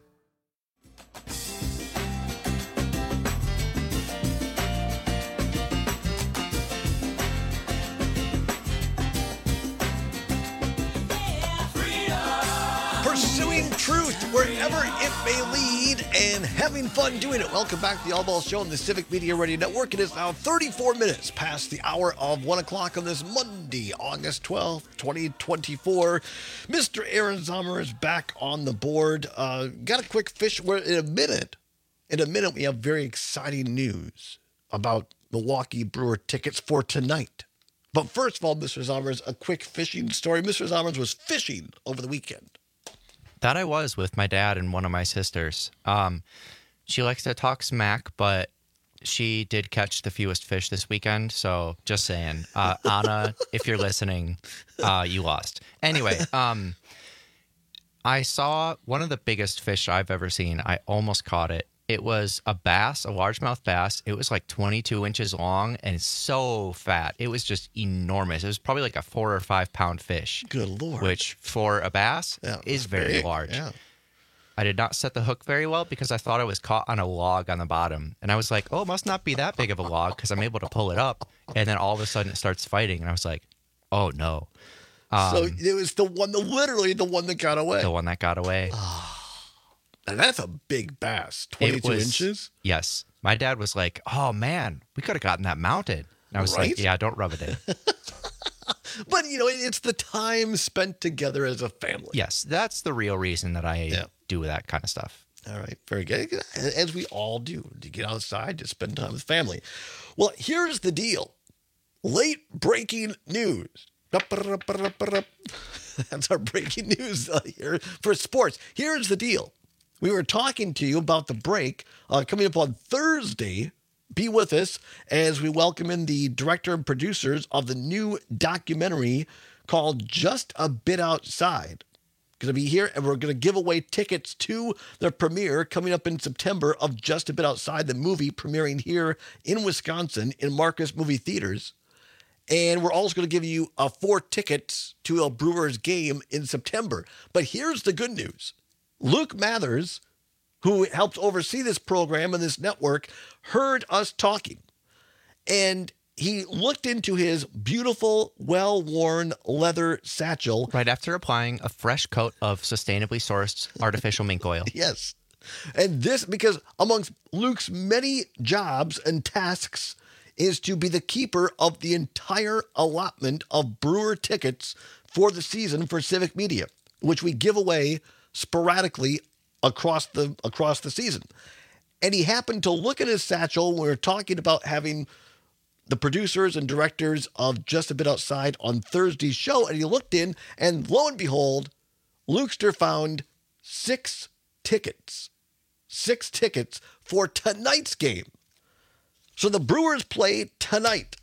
pursuing truth wherever it may lead and having fun doing it. Welcome back to the All Ball Show on the Civic Media Radio Network. It is now thirty-four minutes past the hour of one o'clock on this Monday, August twelfth, twenty twenty-four. Mister Aaron Zomer is back on the board. Uh, got a quick fish where in a minute, in a minute, we have very exciting news about Milwaukee Brewer tickets for tonight. But first of all, Mister Zomers, a quick fishing story. Mister Zomers was fishing over the weekend. That I was with my dad and one of my sisters. Um, she likes to talk smack, but she did catch the fewest fish this weekend. So just saying, uh, Anna, if you're listening, uh, you lost. Anyway, um, I saw one of the biggest fish I've ever seen. I almost caught it. It was a bass, a largemouth bass. It was like twenty-two inches long and so fat. It was just enormous. It was probably like a four or five pound fish. Good Lord. Which for a bass yeah, is very big. large. Yeah. I did not set the hook very well because I thought I was caught on a log on the bottom. And I was like, oh, it must not be that big of a log because I'm able to pull it up. And then all of a sudden it starts fighting. And I was like, oh, no. Um, so it was the one, the literally the one that got away. The one that got away. And that's a big bass, twenty-two was, inches. Yes. My dad was like, oh, man, we could have gotten that mounted. And I was right? like, yeah, don't rub it in. But, you know, it's the time spent together as a family. Yes, that's the real reason that I yeah. do that kind of stuff. All right, very good. As we all do, to get outside, to spend time with family. Well, here's the deal. Late breaking news. That's our breaking news uh, here for sports. Here's the deal. We were talking to you about the break uh, coming up on Thursday. Be with us as we welcome in the director and producers of the new documentary called Just a Bit Outside. Going to be here, and we're going to give away tickets to the premiere coming up in September of Just a Bit Outside, the movie premiering here in Wisconsin in Marcus Movie Theaters. And we're also going to give you uh, four tickets to a Brewers game in September. But here's the good news. Luke Mathers, who helps oversee this program and this network, heard us talking. And he looked into his beautiful, well-worn leather satchel. Right after applying a fresh coat of sustainably sourced artificial mink oil. Yes. And this, because amongst Luke's many jobs and tasks, is to be the keeper of the entire allotment of Brewer tickets for the season for Civic Media, which we give away sporadically across the across the season. And he happened to look at his satchel when we were talking about having the producers and directors of Just a Bit Outside on Thursday's show, and he looked in, and lo and behold, Lukester found six tickets. Six tickets for tonight's game. So the Brewers play tonight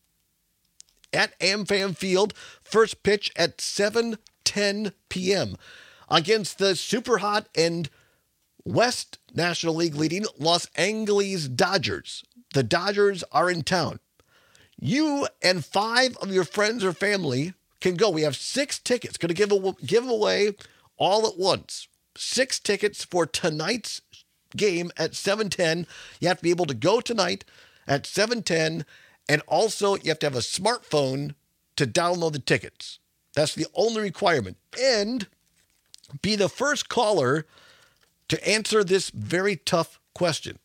at AmFam Field. First pitch at seven ten p.m. against the super hot and West National League leading Los Angeles Dodgers. The Dodgers are in town. You and five of your friends or family can go. We have six tickets. Going to give, a, give them away all at once. Six tickets for tonight's game at seven ten. You have to be able to go tonight at seven ten. And also, you have to have a smartphone to download the tickets. That's the only requirement. And be the first caller to answer this very tough question.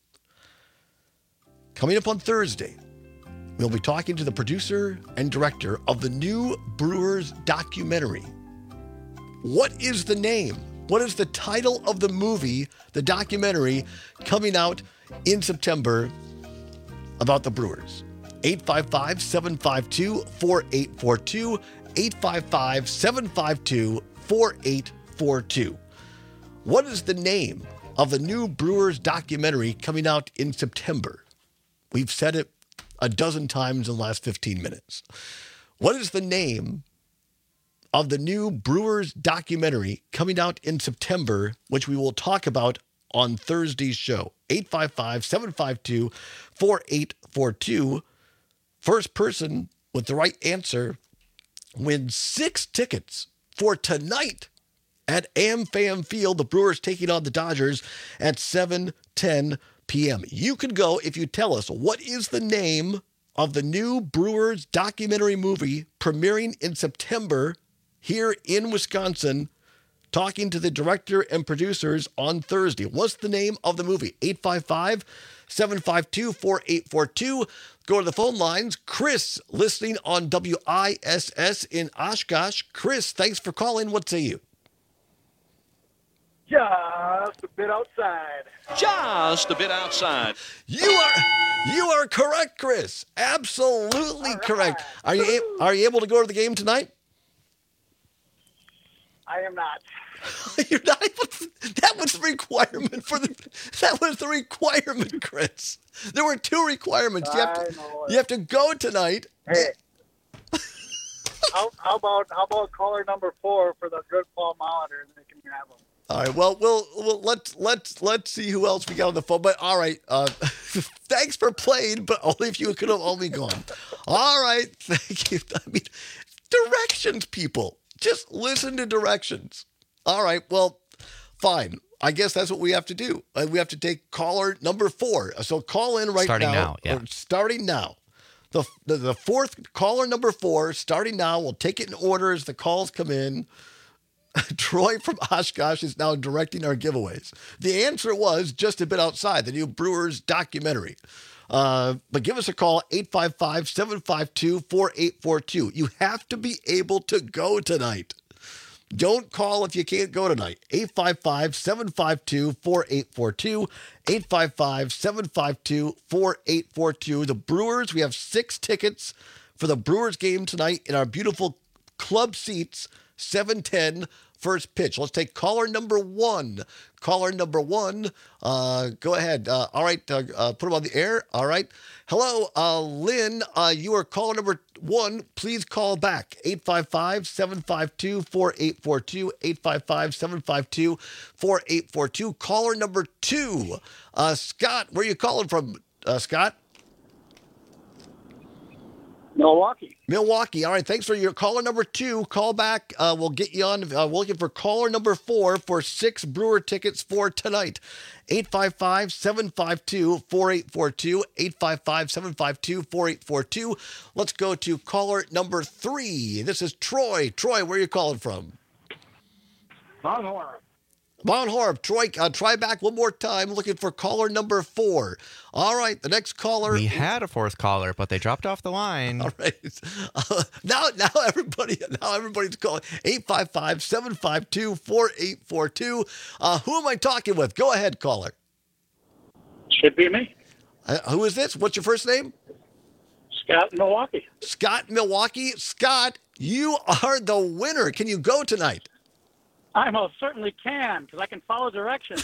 Coming up on Thursday, we'll be talking to the producer and director of the new Brewers documentary. What is the name? What is the title of the movie, the documentary, coming out in September about the Brewers? eight five five, seven five two, four eight four two, eight five five, seven five two, four eight four two. What is the name of the new Brewers documentary coming out in September? We've said it a dozen times in the last fifteen minutes. What is the name of the new Brewers documentary coming out in September, which we will talk about on Thursday's show? eight five five, seven five two, four eight four two. First person with the right answer wins six tickets for tonight at AmFam Field. The Brewers taking on the Dodgers at seven ten p.m. You can go if you tell us what is the name of the new Brewers documentary movie premiering in September here in Wisconsin. talking to the director and producers on Thursday. What's the name of the movie? eight five five, seven five two, four eight four two. Go to the phone lines. Chris, listening on W I S S in Oshkosh. Chris, thanks for calling. What say you? Just a bit outside. Just a bit outside. You are you are correct, Chris. Absolutely right. Correct. Are you a- are you able to go to the game tonight? I am not. You're not able to, that was the requirement for the that was the requirement, Chris. There were two requirements. You have to you have to go tonight. Hey. how, how about how about caller number four for the good Paul Molitor, and they can have them. All right. Well, we'll, we'll let's let's let's see who else we got on the phone. But all right. Uh, thanks for playing, but only if you could have only gone. All right. Thank you. I mean, directions, people. Just listen to directions. All right. Well, fine. I guess that's what we have to do. Uh, we have to take caller number four. So call in right starting now. now yeah. Or starting now. The, the the fourth caller number four starting now. We'll take it in order as the calls come in. Troy from Oshkosh is now directing our giveaways. The answer was Just a Bit Outside, the new Brewers documentary. Uh, but give us a call, eight five five, seven five two, four eight four two. You have to be able to go tonight. Don't call if you can't go tonight. eight five five, seven five two, four eight four two. eight five five, seven five two, four eight four two. The Brewers, we have six tickets for the Brewers game tonight in our beautiful club seats. seven ten, first pitch. Let's take caller number one. Caller number one. Uh, go ahead. Uh, all right. Uh, uh, put him on the air. All right. Hello, uh, Lynn. Uh, you are caller number one. Please call back. eight five five, seven five two, four eight four two. eight five five, seven five two, four eight four two. Caller number two. Uh, Scott, where are you calling from, uh, Scott? Milwaukee. Milwaukee. All right. Thanks for your caller number two. Call back. Uh, we'll get you on. Uh, we're looking for caller number four for six Brewer tickets for tonight. eight five five, seven five two, four eight four two. eight five five, seven five two, four eight four two. Let's go to caller number three. This is Troy. Troy, where are you calling from? Mount Horeb. Mount Horeb. Troy, uh, try back one more time. Looking for caller number four. All right, the next caller. We had a fourth caller, but they dropped off the line. All right. Uh, now, now everybody, now everybody's calling. eight five five, seven five two, four eight four two. Uh, who am I talking with? Go ahead, caller. Should be me. Uh, who is this? What's your first name? Scott in Milwaukee. Scott in Milwaukee. Scott, you are the winner. Can you go tonight? I most certainly can, because I can follow directions.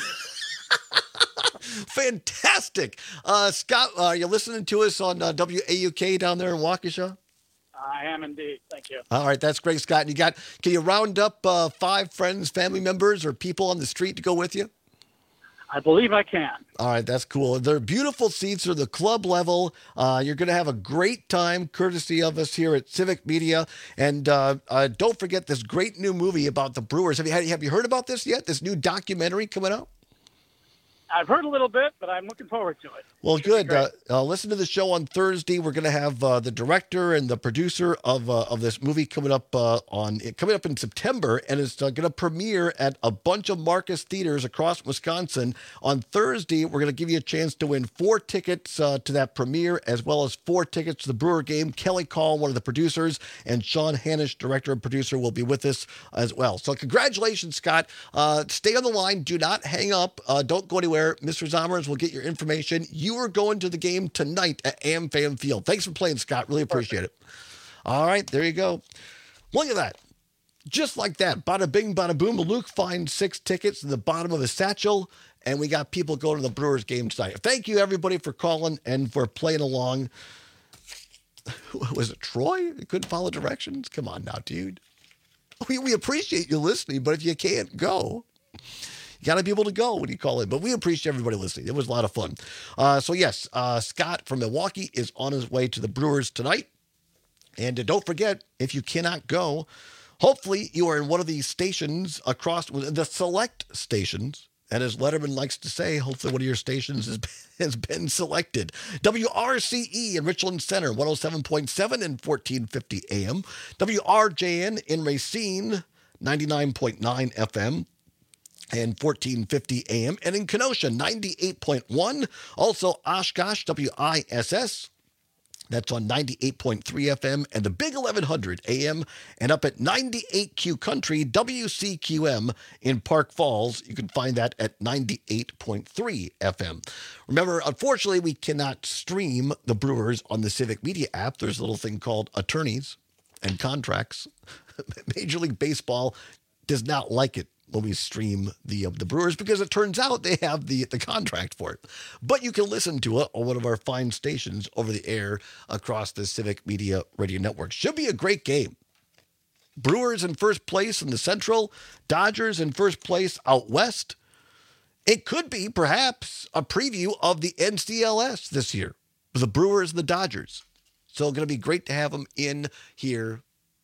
Fantastic. Uh, Scott, uh, are you listening to us on uh, W A U K down there in Waukesha? I am indeed. Thank you. All right, that's great, Scott. And you got? Can you round up uh, five friends, family members, or people on the street to go with you? I believe I can. All right, that's cool. They're beautiful seats. They're the club level. Uh, you're going to have a great time, courtesy of us here at Civic Media. And uh, uh, don't forget this great new movie about the Brewers. Have you had, have you heard about this yet? This new documentary coming out? I've heard a little bit, but I'm looking forward to it. Well, Should good. Uh, uh, listen to the show on Thursday. We're going to have uh, the director and the producer of uh, of this movie coming up uh, on coming up in September, and it's uh, going to premiere at a bunch of Marcus theaters across Wisconsin on Thursday. We're going to give you a chance to win four tickets uh, to that premiere, as well as four tickets to the Brewer game. Kelly Call, one of the producers, and Sean Hanisch, director and producer, will be with us as well. So, congratulations, Scott. Uh, stay on the line. Do not hang up. Uh, don't go anywhere. Mister Zommers will get your information. You are going to the game tonight at AmFam Field. Thanks for playing, Scott. Really appreciate it. All right, there you go. Look at that. Just like that. Bada bing, bada boom. Luke finds six tickets in the bottom of his satchel, and we got people going to the Brewers game tonight. Thank you, everybody, for calling and for playing along. Was it Troy? You couldn't follow directions? Come on now, dude. We, we appreciate you listening, but if you can't go, you got to be able to go when you call in. But we appreciate everybody listening. It was a lot of fun. Uh, so, yes, uh, Scott from Milwaukee is on his way to the Brewers tonight. And uh, don't forget, if you cannot go, hopefully you are in one of these stations across the select stations. And as Letterman likes to say, hopefully one of your stations has been, has been selected. W R C E in Richland Center, one oh seven point seven and fourteen fifty A M. W R J N in Racine, ninety-nine point nine F M. And fourteen fifty A M. And in Kenosha, ninety-eight point one. Also, Oshkosh, W I S S. That's on ninety-eight point three F M and the Big eleven hundred A M. And up at ninety-eight Q Country, W C Q M in Park Falls. You can find that at ninety-eight point three F M. Remember, unfortunately, we cannot stream the Brewers on the Civic Media app. There's a little thing called attorneys and contracts. Major League Baseball does not like it when we stream the uh, the Brewers, because it turns out they have the, the contract for it. But you can listen to it on one of our fine stations over the air across the Civic Media Radio Network. Should be a great game. Brewers in first place in the Central, Dodgers in first place out west. It could be perhaps a preview of the N C L S this year, the Brewers and the Dodgers. So going to be great to have them in here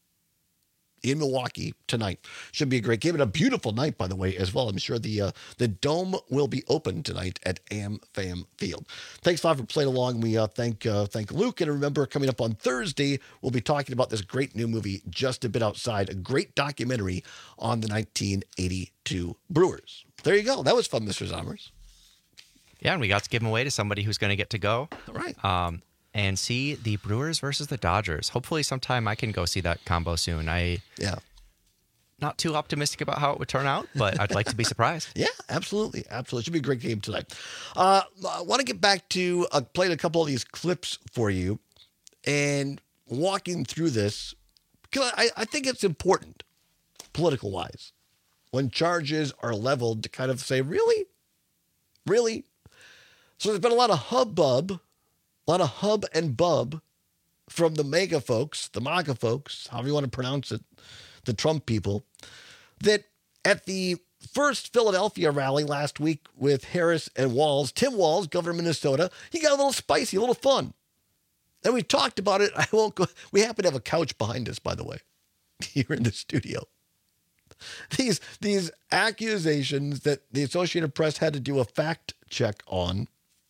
in Milwaukee tonight. Should be a great game and a beautiful night, by the way, as well. I'm sure the uh, the Dome will be open tonight at AmFam Field. Thanks a lot for playing along. We uh, thank uh, thank Luke. And remember, coming up on Thursday, we'll be talking about this great new movie, Just a Bit Outside, a great documentary on the nineteen eighty-two Brewers. There you go. That was fun, Mister Zommers. Yeah, and we got to give them away to somebody who's going to get to go. All right. Um, and see the Brewers versus the Dodgers. Hopefully sometime I can go see that combo soon. I yeah, not too optimistic about how it would turn out, but I'd like to be surprised. Yeah, absolutely. Absolutely. Should be a great game tonight. Uh, I want to get back to uh, playing a couple of these clips for you and walking through this, because I, I think it's important, political-wise, when charges are leveled to kind of say, really? Really? So there's been a lot of hubbub, a lot of hub and bub from the MAGA folks, the MAGA folks, however you want to pronounce it, the Trump people, that at the first Philadelphia rally last week with Harris and Walz, Tim Walz, governor of Minnesota, he got a little spicy, a little fun. And we talked about it. I won't go. We happen to have a couch behind us, by the way, here in the studio. These, these accusations that the Associated Press had to do a fact check on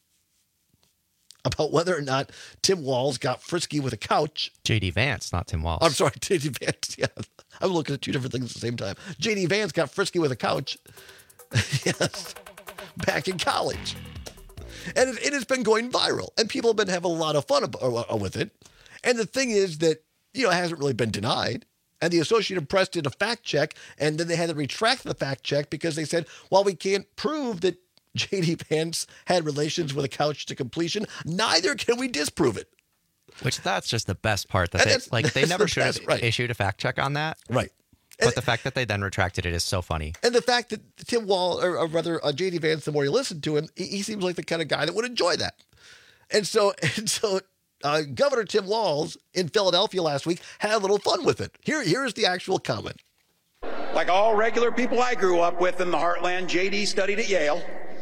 about whether or not Tim Walz got frisky with a couch. J D Vance, not Tim Walz. I'm sorry, J D Vance. Yeah, I'm looking at two different things at the same time. J D Vance got frisky with a couch. Yes, back in college. And it, it has been going viral, and people have been having a lot of fun about, uh, with it. And the thing is that, you know, it hasn't really been denied. And the Associated Press did a fact check, and then they had to retract the fact check because they said, well, we can't prove that J D Vance had relations with a couch to completion, neither can we disprove it. Which that's just the best part. That they, like they never the should best, have right. issued a fact check on that. Right. But and, the fact that they then retracted it is so funny. And the fact that Tim Wall, or, or rather uh, J D Vance, the more you listen to him, he, he seems like the kind of guy that would enjoy that. And so, and so uh, Governor Tim Walz in Philadelphia last week had a little fun with it. Here, here's the actual comment. Like all regular people I grew up with in the heartland, J D studied at Yale,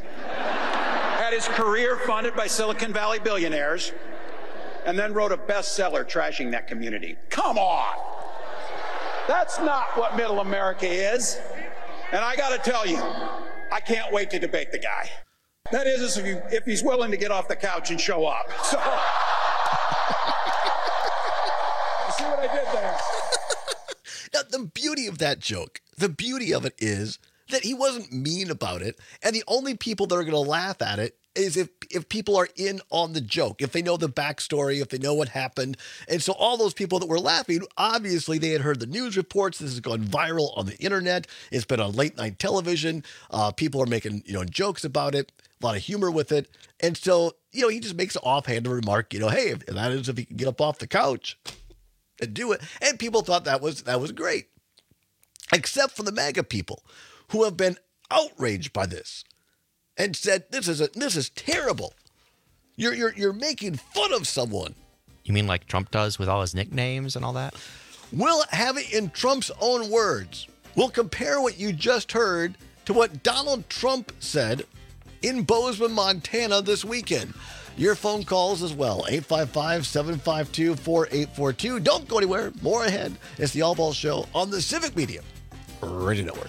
had his career funded by Silicon Valley billionaires, and then wrote a bestseller trashing that community. Come on! That's not what middle America is. And I got to tell you, I can't wait to debate the guy. That is, if, you, if he's willing to get off the couch and show up. So, you see what I did there? Now, the beauty of that joke, the beauty of it is that he wasn't mean about it. And the only people that are going to laugh at it is if, if people are in on the joke, if they know the backstory, if they know what happened. And so all those people that were laughing, obviously they had heard the news reports. This has gone viral on the internet. It's been on late night television. Uh, people are making, you know, jokes about it, a lot of humor with it. And so, you know, he just makes an offhand remark, you know, hey, if, that is if he can get up off the couch and do it. And people thought that was, that was great, except for the MAGA people who have been outraged by this. And said, "This is a, this is terrible. You're you're you're making fun of someone." You mean like Trump does with all his nicknames and all that? We'll have it in Trump's own words. We'll compare what you just heard to what Donald Trump said in Bozeman, Montana this weekend. Your phone calls as well, eight five five, seven five two, four eight four two. Don't go anywhere. More ahead. It's the All Ball Show on the Civic Media Radio Network.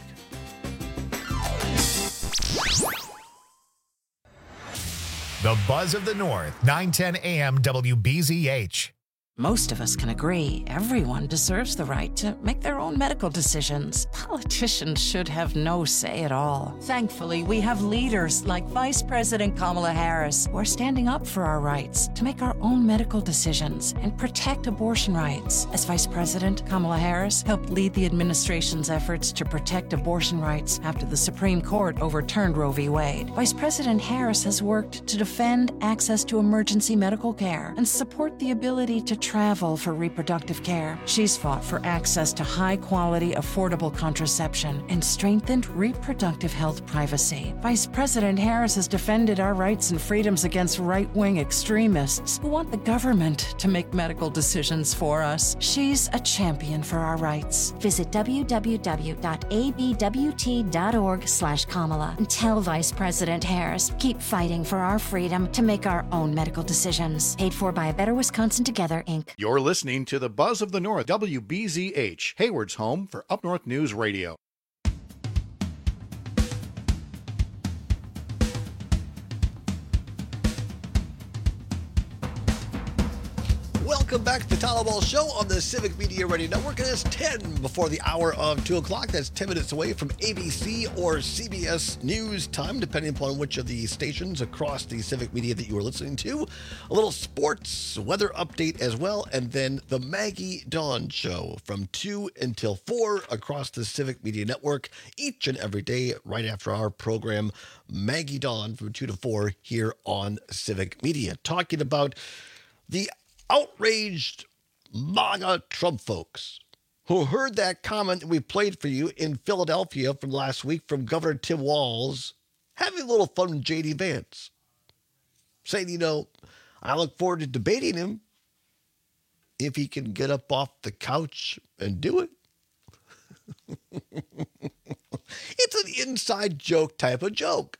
The Buzz of the North, nine ten A M W B Z H. Most of us can agree everyone deserves the right to make their own medical decisions. Politicians should have no say at all. Thankfully, we have leaders like Vice President Kamala Harris who are standing up for our rights to make our own medical decisions and protect abortion rights. As Vice President, Kamala Harris helped lead the administration's efforts to protect abortion rights after the Supreme Court overturned Roe v. Wade. Vice President Harris has worked to defend access to emergency medical care and support the ability to travel for reproductive care. She's fought for access to high-quality, affordable contraception and strengthened reproductive health privacy. Vice President Harris has defended our rights and freedoms against right-wing extremists who want the government to make medical decisions for us. She's a champion for our rights. Visit w w w dot a b w t dot org slash Kamala and tell Vice President Harris, keep fighting for our freedom to make our own medical decisions. Paid for by A Better Wisconsin Together, Incorporated. You're listening to the Buzz of the North, W B Z H, Hayward's home for Up North News Radio. Welcome back to the Tyler Ball Show on the Civic Media Radio Network. And it's ten before the hour of two o'clock. That's ten minutes away from A B C or C B S News time, depending upon which of the stations across the Civic Media that you are listening to. A little sports weather update as well, and then the Maggie Dawn Show from two until four across the Civic Media Network each and every day right after our program, Maggie Dawn from two to four here on Civic Media. Talking about the outraged MAGA Trump folks who heard that comment that we played for you in Philadelphia from last week from Governor Tim Walz having a little fun with J D Vance, saying, you know, I look forward to debating him if he can get up off the couch and do it. It's an inside joke type of joke.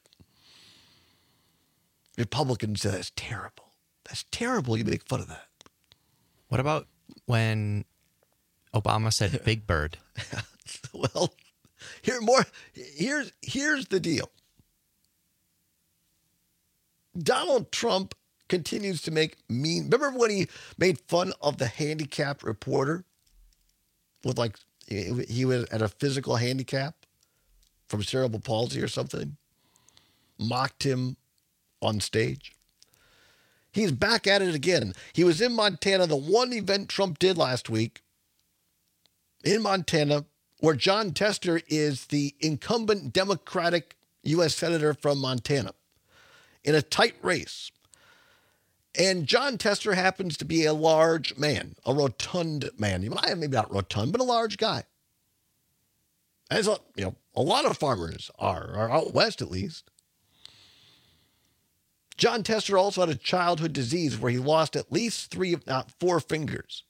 Republicans say that's terrible. That's terrible. You make fun of that. What about when Obama said Big Bird? Well, here more. Here's here's the deal. Donald Trump continues to make mean. Remember when he made fun of the handicapped reporter with like he was at a physical handicap from cerebral palsy or something? Mocked him on stage. He's back at it again. He was in Montana, the one event Trump did last week in Montana, where Jon Tester is the incumbent Democratic U S Senator from Montana in a tight race. And Jon Tester happens to be a large man, a rotund man. Maybe not rotund, but a large guy. As a, you know, a lot of farmers are, are out west at least. Jon Tester also had a childhood disease where he lost at least three, if not four fingers.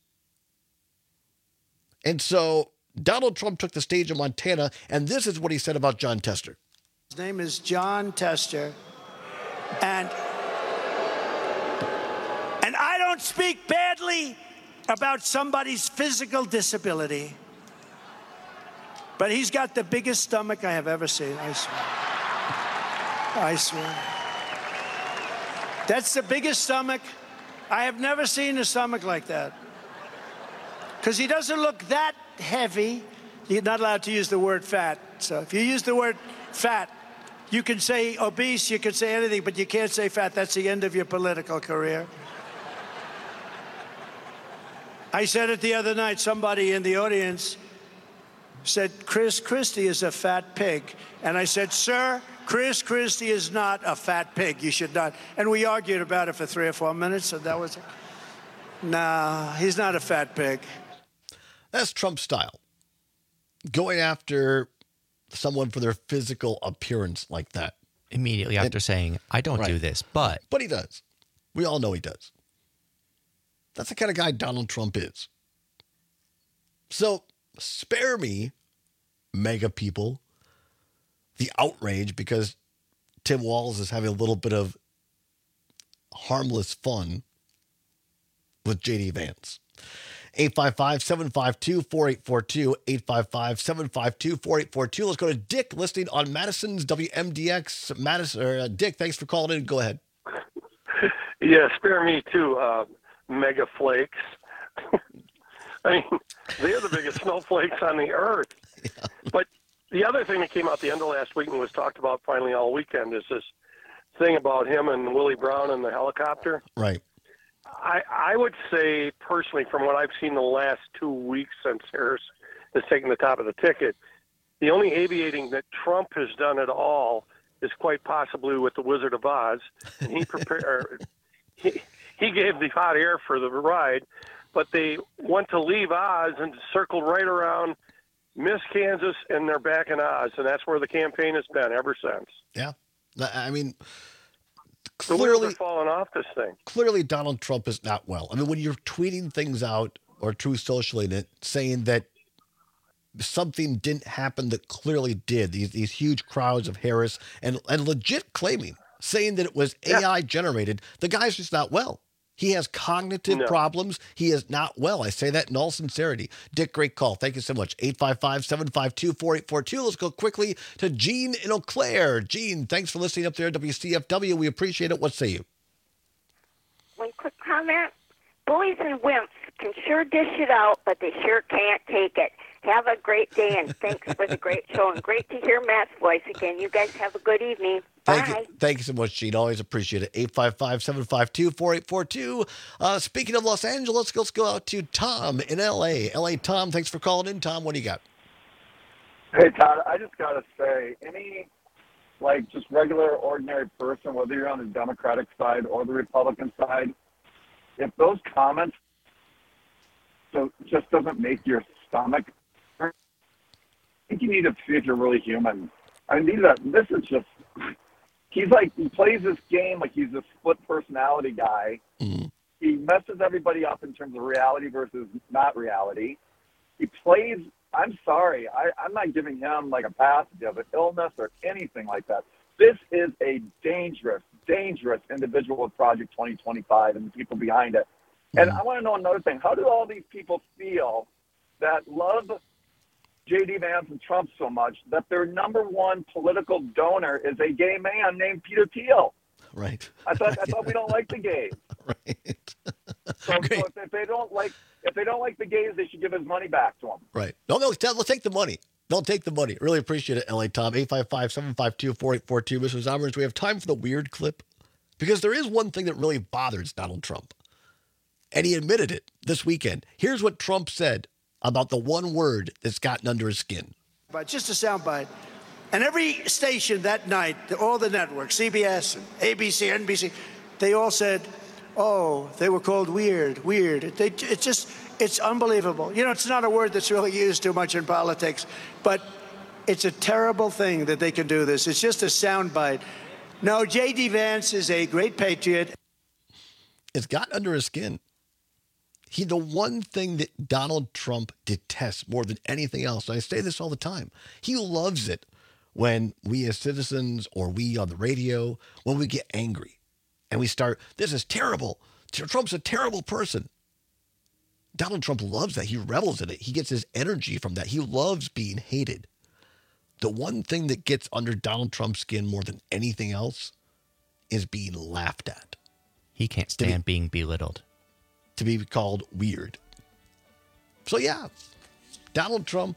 And so Donald Trump took the stage in Montana, and this is what he said about Jon Tester. His name is Jon Tester, and, and I don't speak badly about somebody's physical disability, but he's got the biggest stomach I have ever seen, I swear. I swear. That's the biggest stomach. I have never seen a stomach like that. Because he doesn't look that heavy. You're not allowed to use the word fat. So if you use the word fat, you can say obese, you can say anything, but you can't say fat. That's the end of your political career. I said it the other night. Somebody in the audience said, Chris Christie is a fat pig. And I said, sir, Chris Christie is not a fat pig. You should not. And we argued about it for three or four minutes, and that was it. Nah, he's not a fat pig. That's Trump style. Going after someone for their physical appearance like that. Immediately after and, saying, I don't right. do this, but. But he does. We all know he does. That's the kind of guy Donald Trump is. So spare me, mega people, the outrage because Tim Walz is having a little bit of harmless fun with J D Vance. eight five five, seven five two, four eight four two, eight five five, seven five two, four eight four two. Let's go to Dick listening on Madison's W M D X. Madison, or, uh, Dick, thanks for calling in. Go ahead. Yeah, spare me too, uh, Mega Flakes. I mean, they're the biggest snowflakes on the earth. Yeah. But the other thing that came out the end of last week and was talked about finally all weekend is this thing about him and Willie Brown and the helicopter. Right. I, I would say, personally, from what I've seen the last two weeks since Harris has taken the top of the ticket, the only aviating that Trump has done at all is quite possibly with the Wizard of Oz. And he prepared, he, he gave the hot air for the ride, but they went to leave Oz and circled right around, missed Kansas, and they're back in Oz. And that's where the campaign has been ever since. Yeah. I mean, the wheels are falling off this thing. Clearly, Donald Trump is not well. I mean, when you're tweeting things out or Truth Socialing it, saying that something didn't happen that clearly did, these these huge crowds of Harris, and, and legit claiming, saying that it was A I yeah. generated, the guy's just not well. He has cognitive no. problems. He is not well. I say that in all sincerity. Dick, great call. Thank you so much. eight five five, seven five two, four eight four two. Let's go quickly to Gene in Eau Claire. Gene, thanks for listening up there at W C F W. We appreciate it. What say you? One quick comment. Bullies and wimps can sure dish it out, but they sure can't take it. Have a great day, and thanks for the great show. And great to hear Matt's voice again. You guys have a good evening. Thank Bye. you. Thank you so much, Gene. Always appreciate it. eight five five, seven five two, four eight four two. Uh, speaking of Los Angeles, let's go out to Tom in L A. L A, Tom, thanks for calling in. Tom, what do you got? Hey, Todd, I just got to say, any, like, just regular, ordinary person, whether you're on the Democratic side or the Republican side, if those comments so just doesn't make your stomach hurt, I think you need to see if you're really human. I mean, these are, this is just, he's like, he plays this game like he's a split personality guy. Mm-hmm. He messes everybody up in terms of reality versus not reality. He plays, I'm sorry, I, I'm not giving him like a pass of an illness or anything like that. This is a dangerous, dangerous individual with Project twenty twenty-five and the people behind it. And I want to know another thing. How do all these people feel that love J D. Vance and Trump so much that their number one political donor is a gay man named Peter Thiel? Right. I thought I thought we don't like the gays. Right. So, so if, if they don't like if they don't like the gays, they should give his money back to them. Right. No, no, they'll take the money. They'll take the money. Really appreciate it, L A Tom. eight five five, seven five two, four eight four two. Mister Zommers, do we have time for the weird clip? Because there is one thing that really bothers Donald Trump. And he admitted it this weekend. Here's what Trump said about the one word that's gotten under his skin. But just a soundbite. And every station that night, all the networks, C B S, A B C, N B C, they all said, oh, they were called weird, weird. They, it's just, it's unbelievable. You know, it's not a word that's really used too much in politics, but it's a terrible thing that they can do this. It's just a soundbite. No, J D. Vance is a great patriot. It's got under his skin. He, the one thing that Donald Trump detests more than anything else, and I say this all the time, he loves it when we as citizens or we on the radio, when we get angry and we start, this is terrible. Trump's a terrible person. Donald Trump loves that. He revels in it. He gets his energy from that. He loves being hated. The one thing that gets under Donald Trump's skin more than anything else is being laughed at. He can't stand be, being belittled. To be called weird. So yeah, Donald Trump,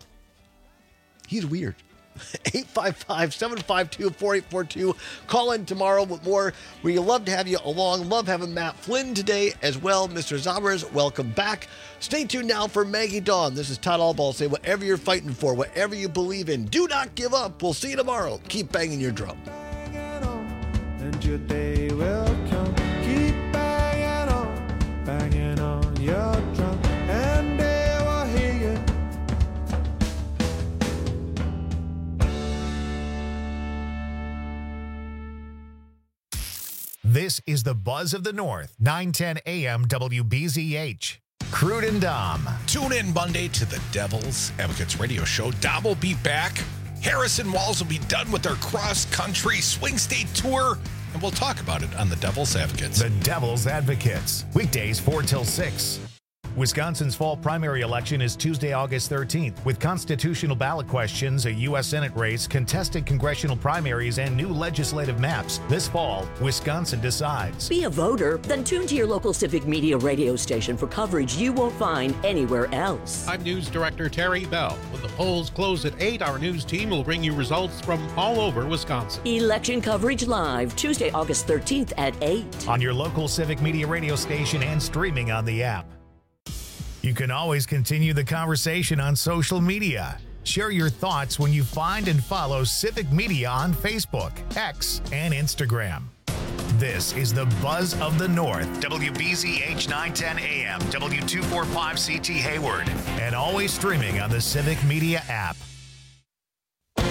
he's weird. eight five five, seven five two, four eight four two. Call in tomorrow with more. We'd love to have you along. Love having Matt Flynn today as well. Mister Zommers, welcome back. Stay tuned now for Maggie Dawn. This is Todd Albaugh. Say whatever you're fighting for, whatever you believe in, do not give up. We'll see you tomorrow. Keep banging your drum. And your day will come. Keep banging on, banging on your drum, and they will hear you. This is the Buzz of the North, nine ten A M W B Z H. Crude and Dom. Tune in Monday to the Devil's Advocates radio show. Dom will be back. Harrison Walls will be done with their cross-country swing state tour, and we'll talk about it on the Devil's Advocates. The Devil's Advocates. Weekdays four till six. Wisconsin's fall primary election is Tuesday, August thirteenth, with constitutional ballot questions, a U S Senate race, contested congressional primaries, and new legislative maps. This fall, Wisconsin decides. Be a voter? Then tune to your local Civic Media radio station for coverage you won't find anywhere else. I'm News Director Terry Bell. When the polls close at eight, our news team will bring you results from all over Wisconsin. Election coverage live, Tuesday, August thirteenth at eight. On your local Civic Media radio station and streaming on the app. You can always continue the conversation on social media. Share your thoughts when you find and follow Civic Media on Facebook, X, and Instagram. This is the Buzz of the North, W B Z H nine ten A M, W two forty-five C T Hayward, and always streaming on the Civic Media app.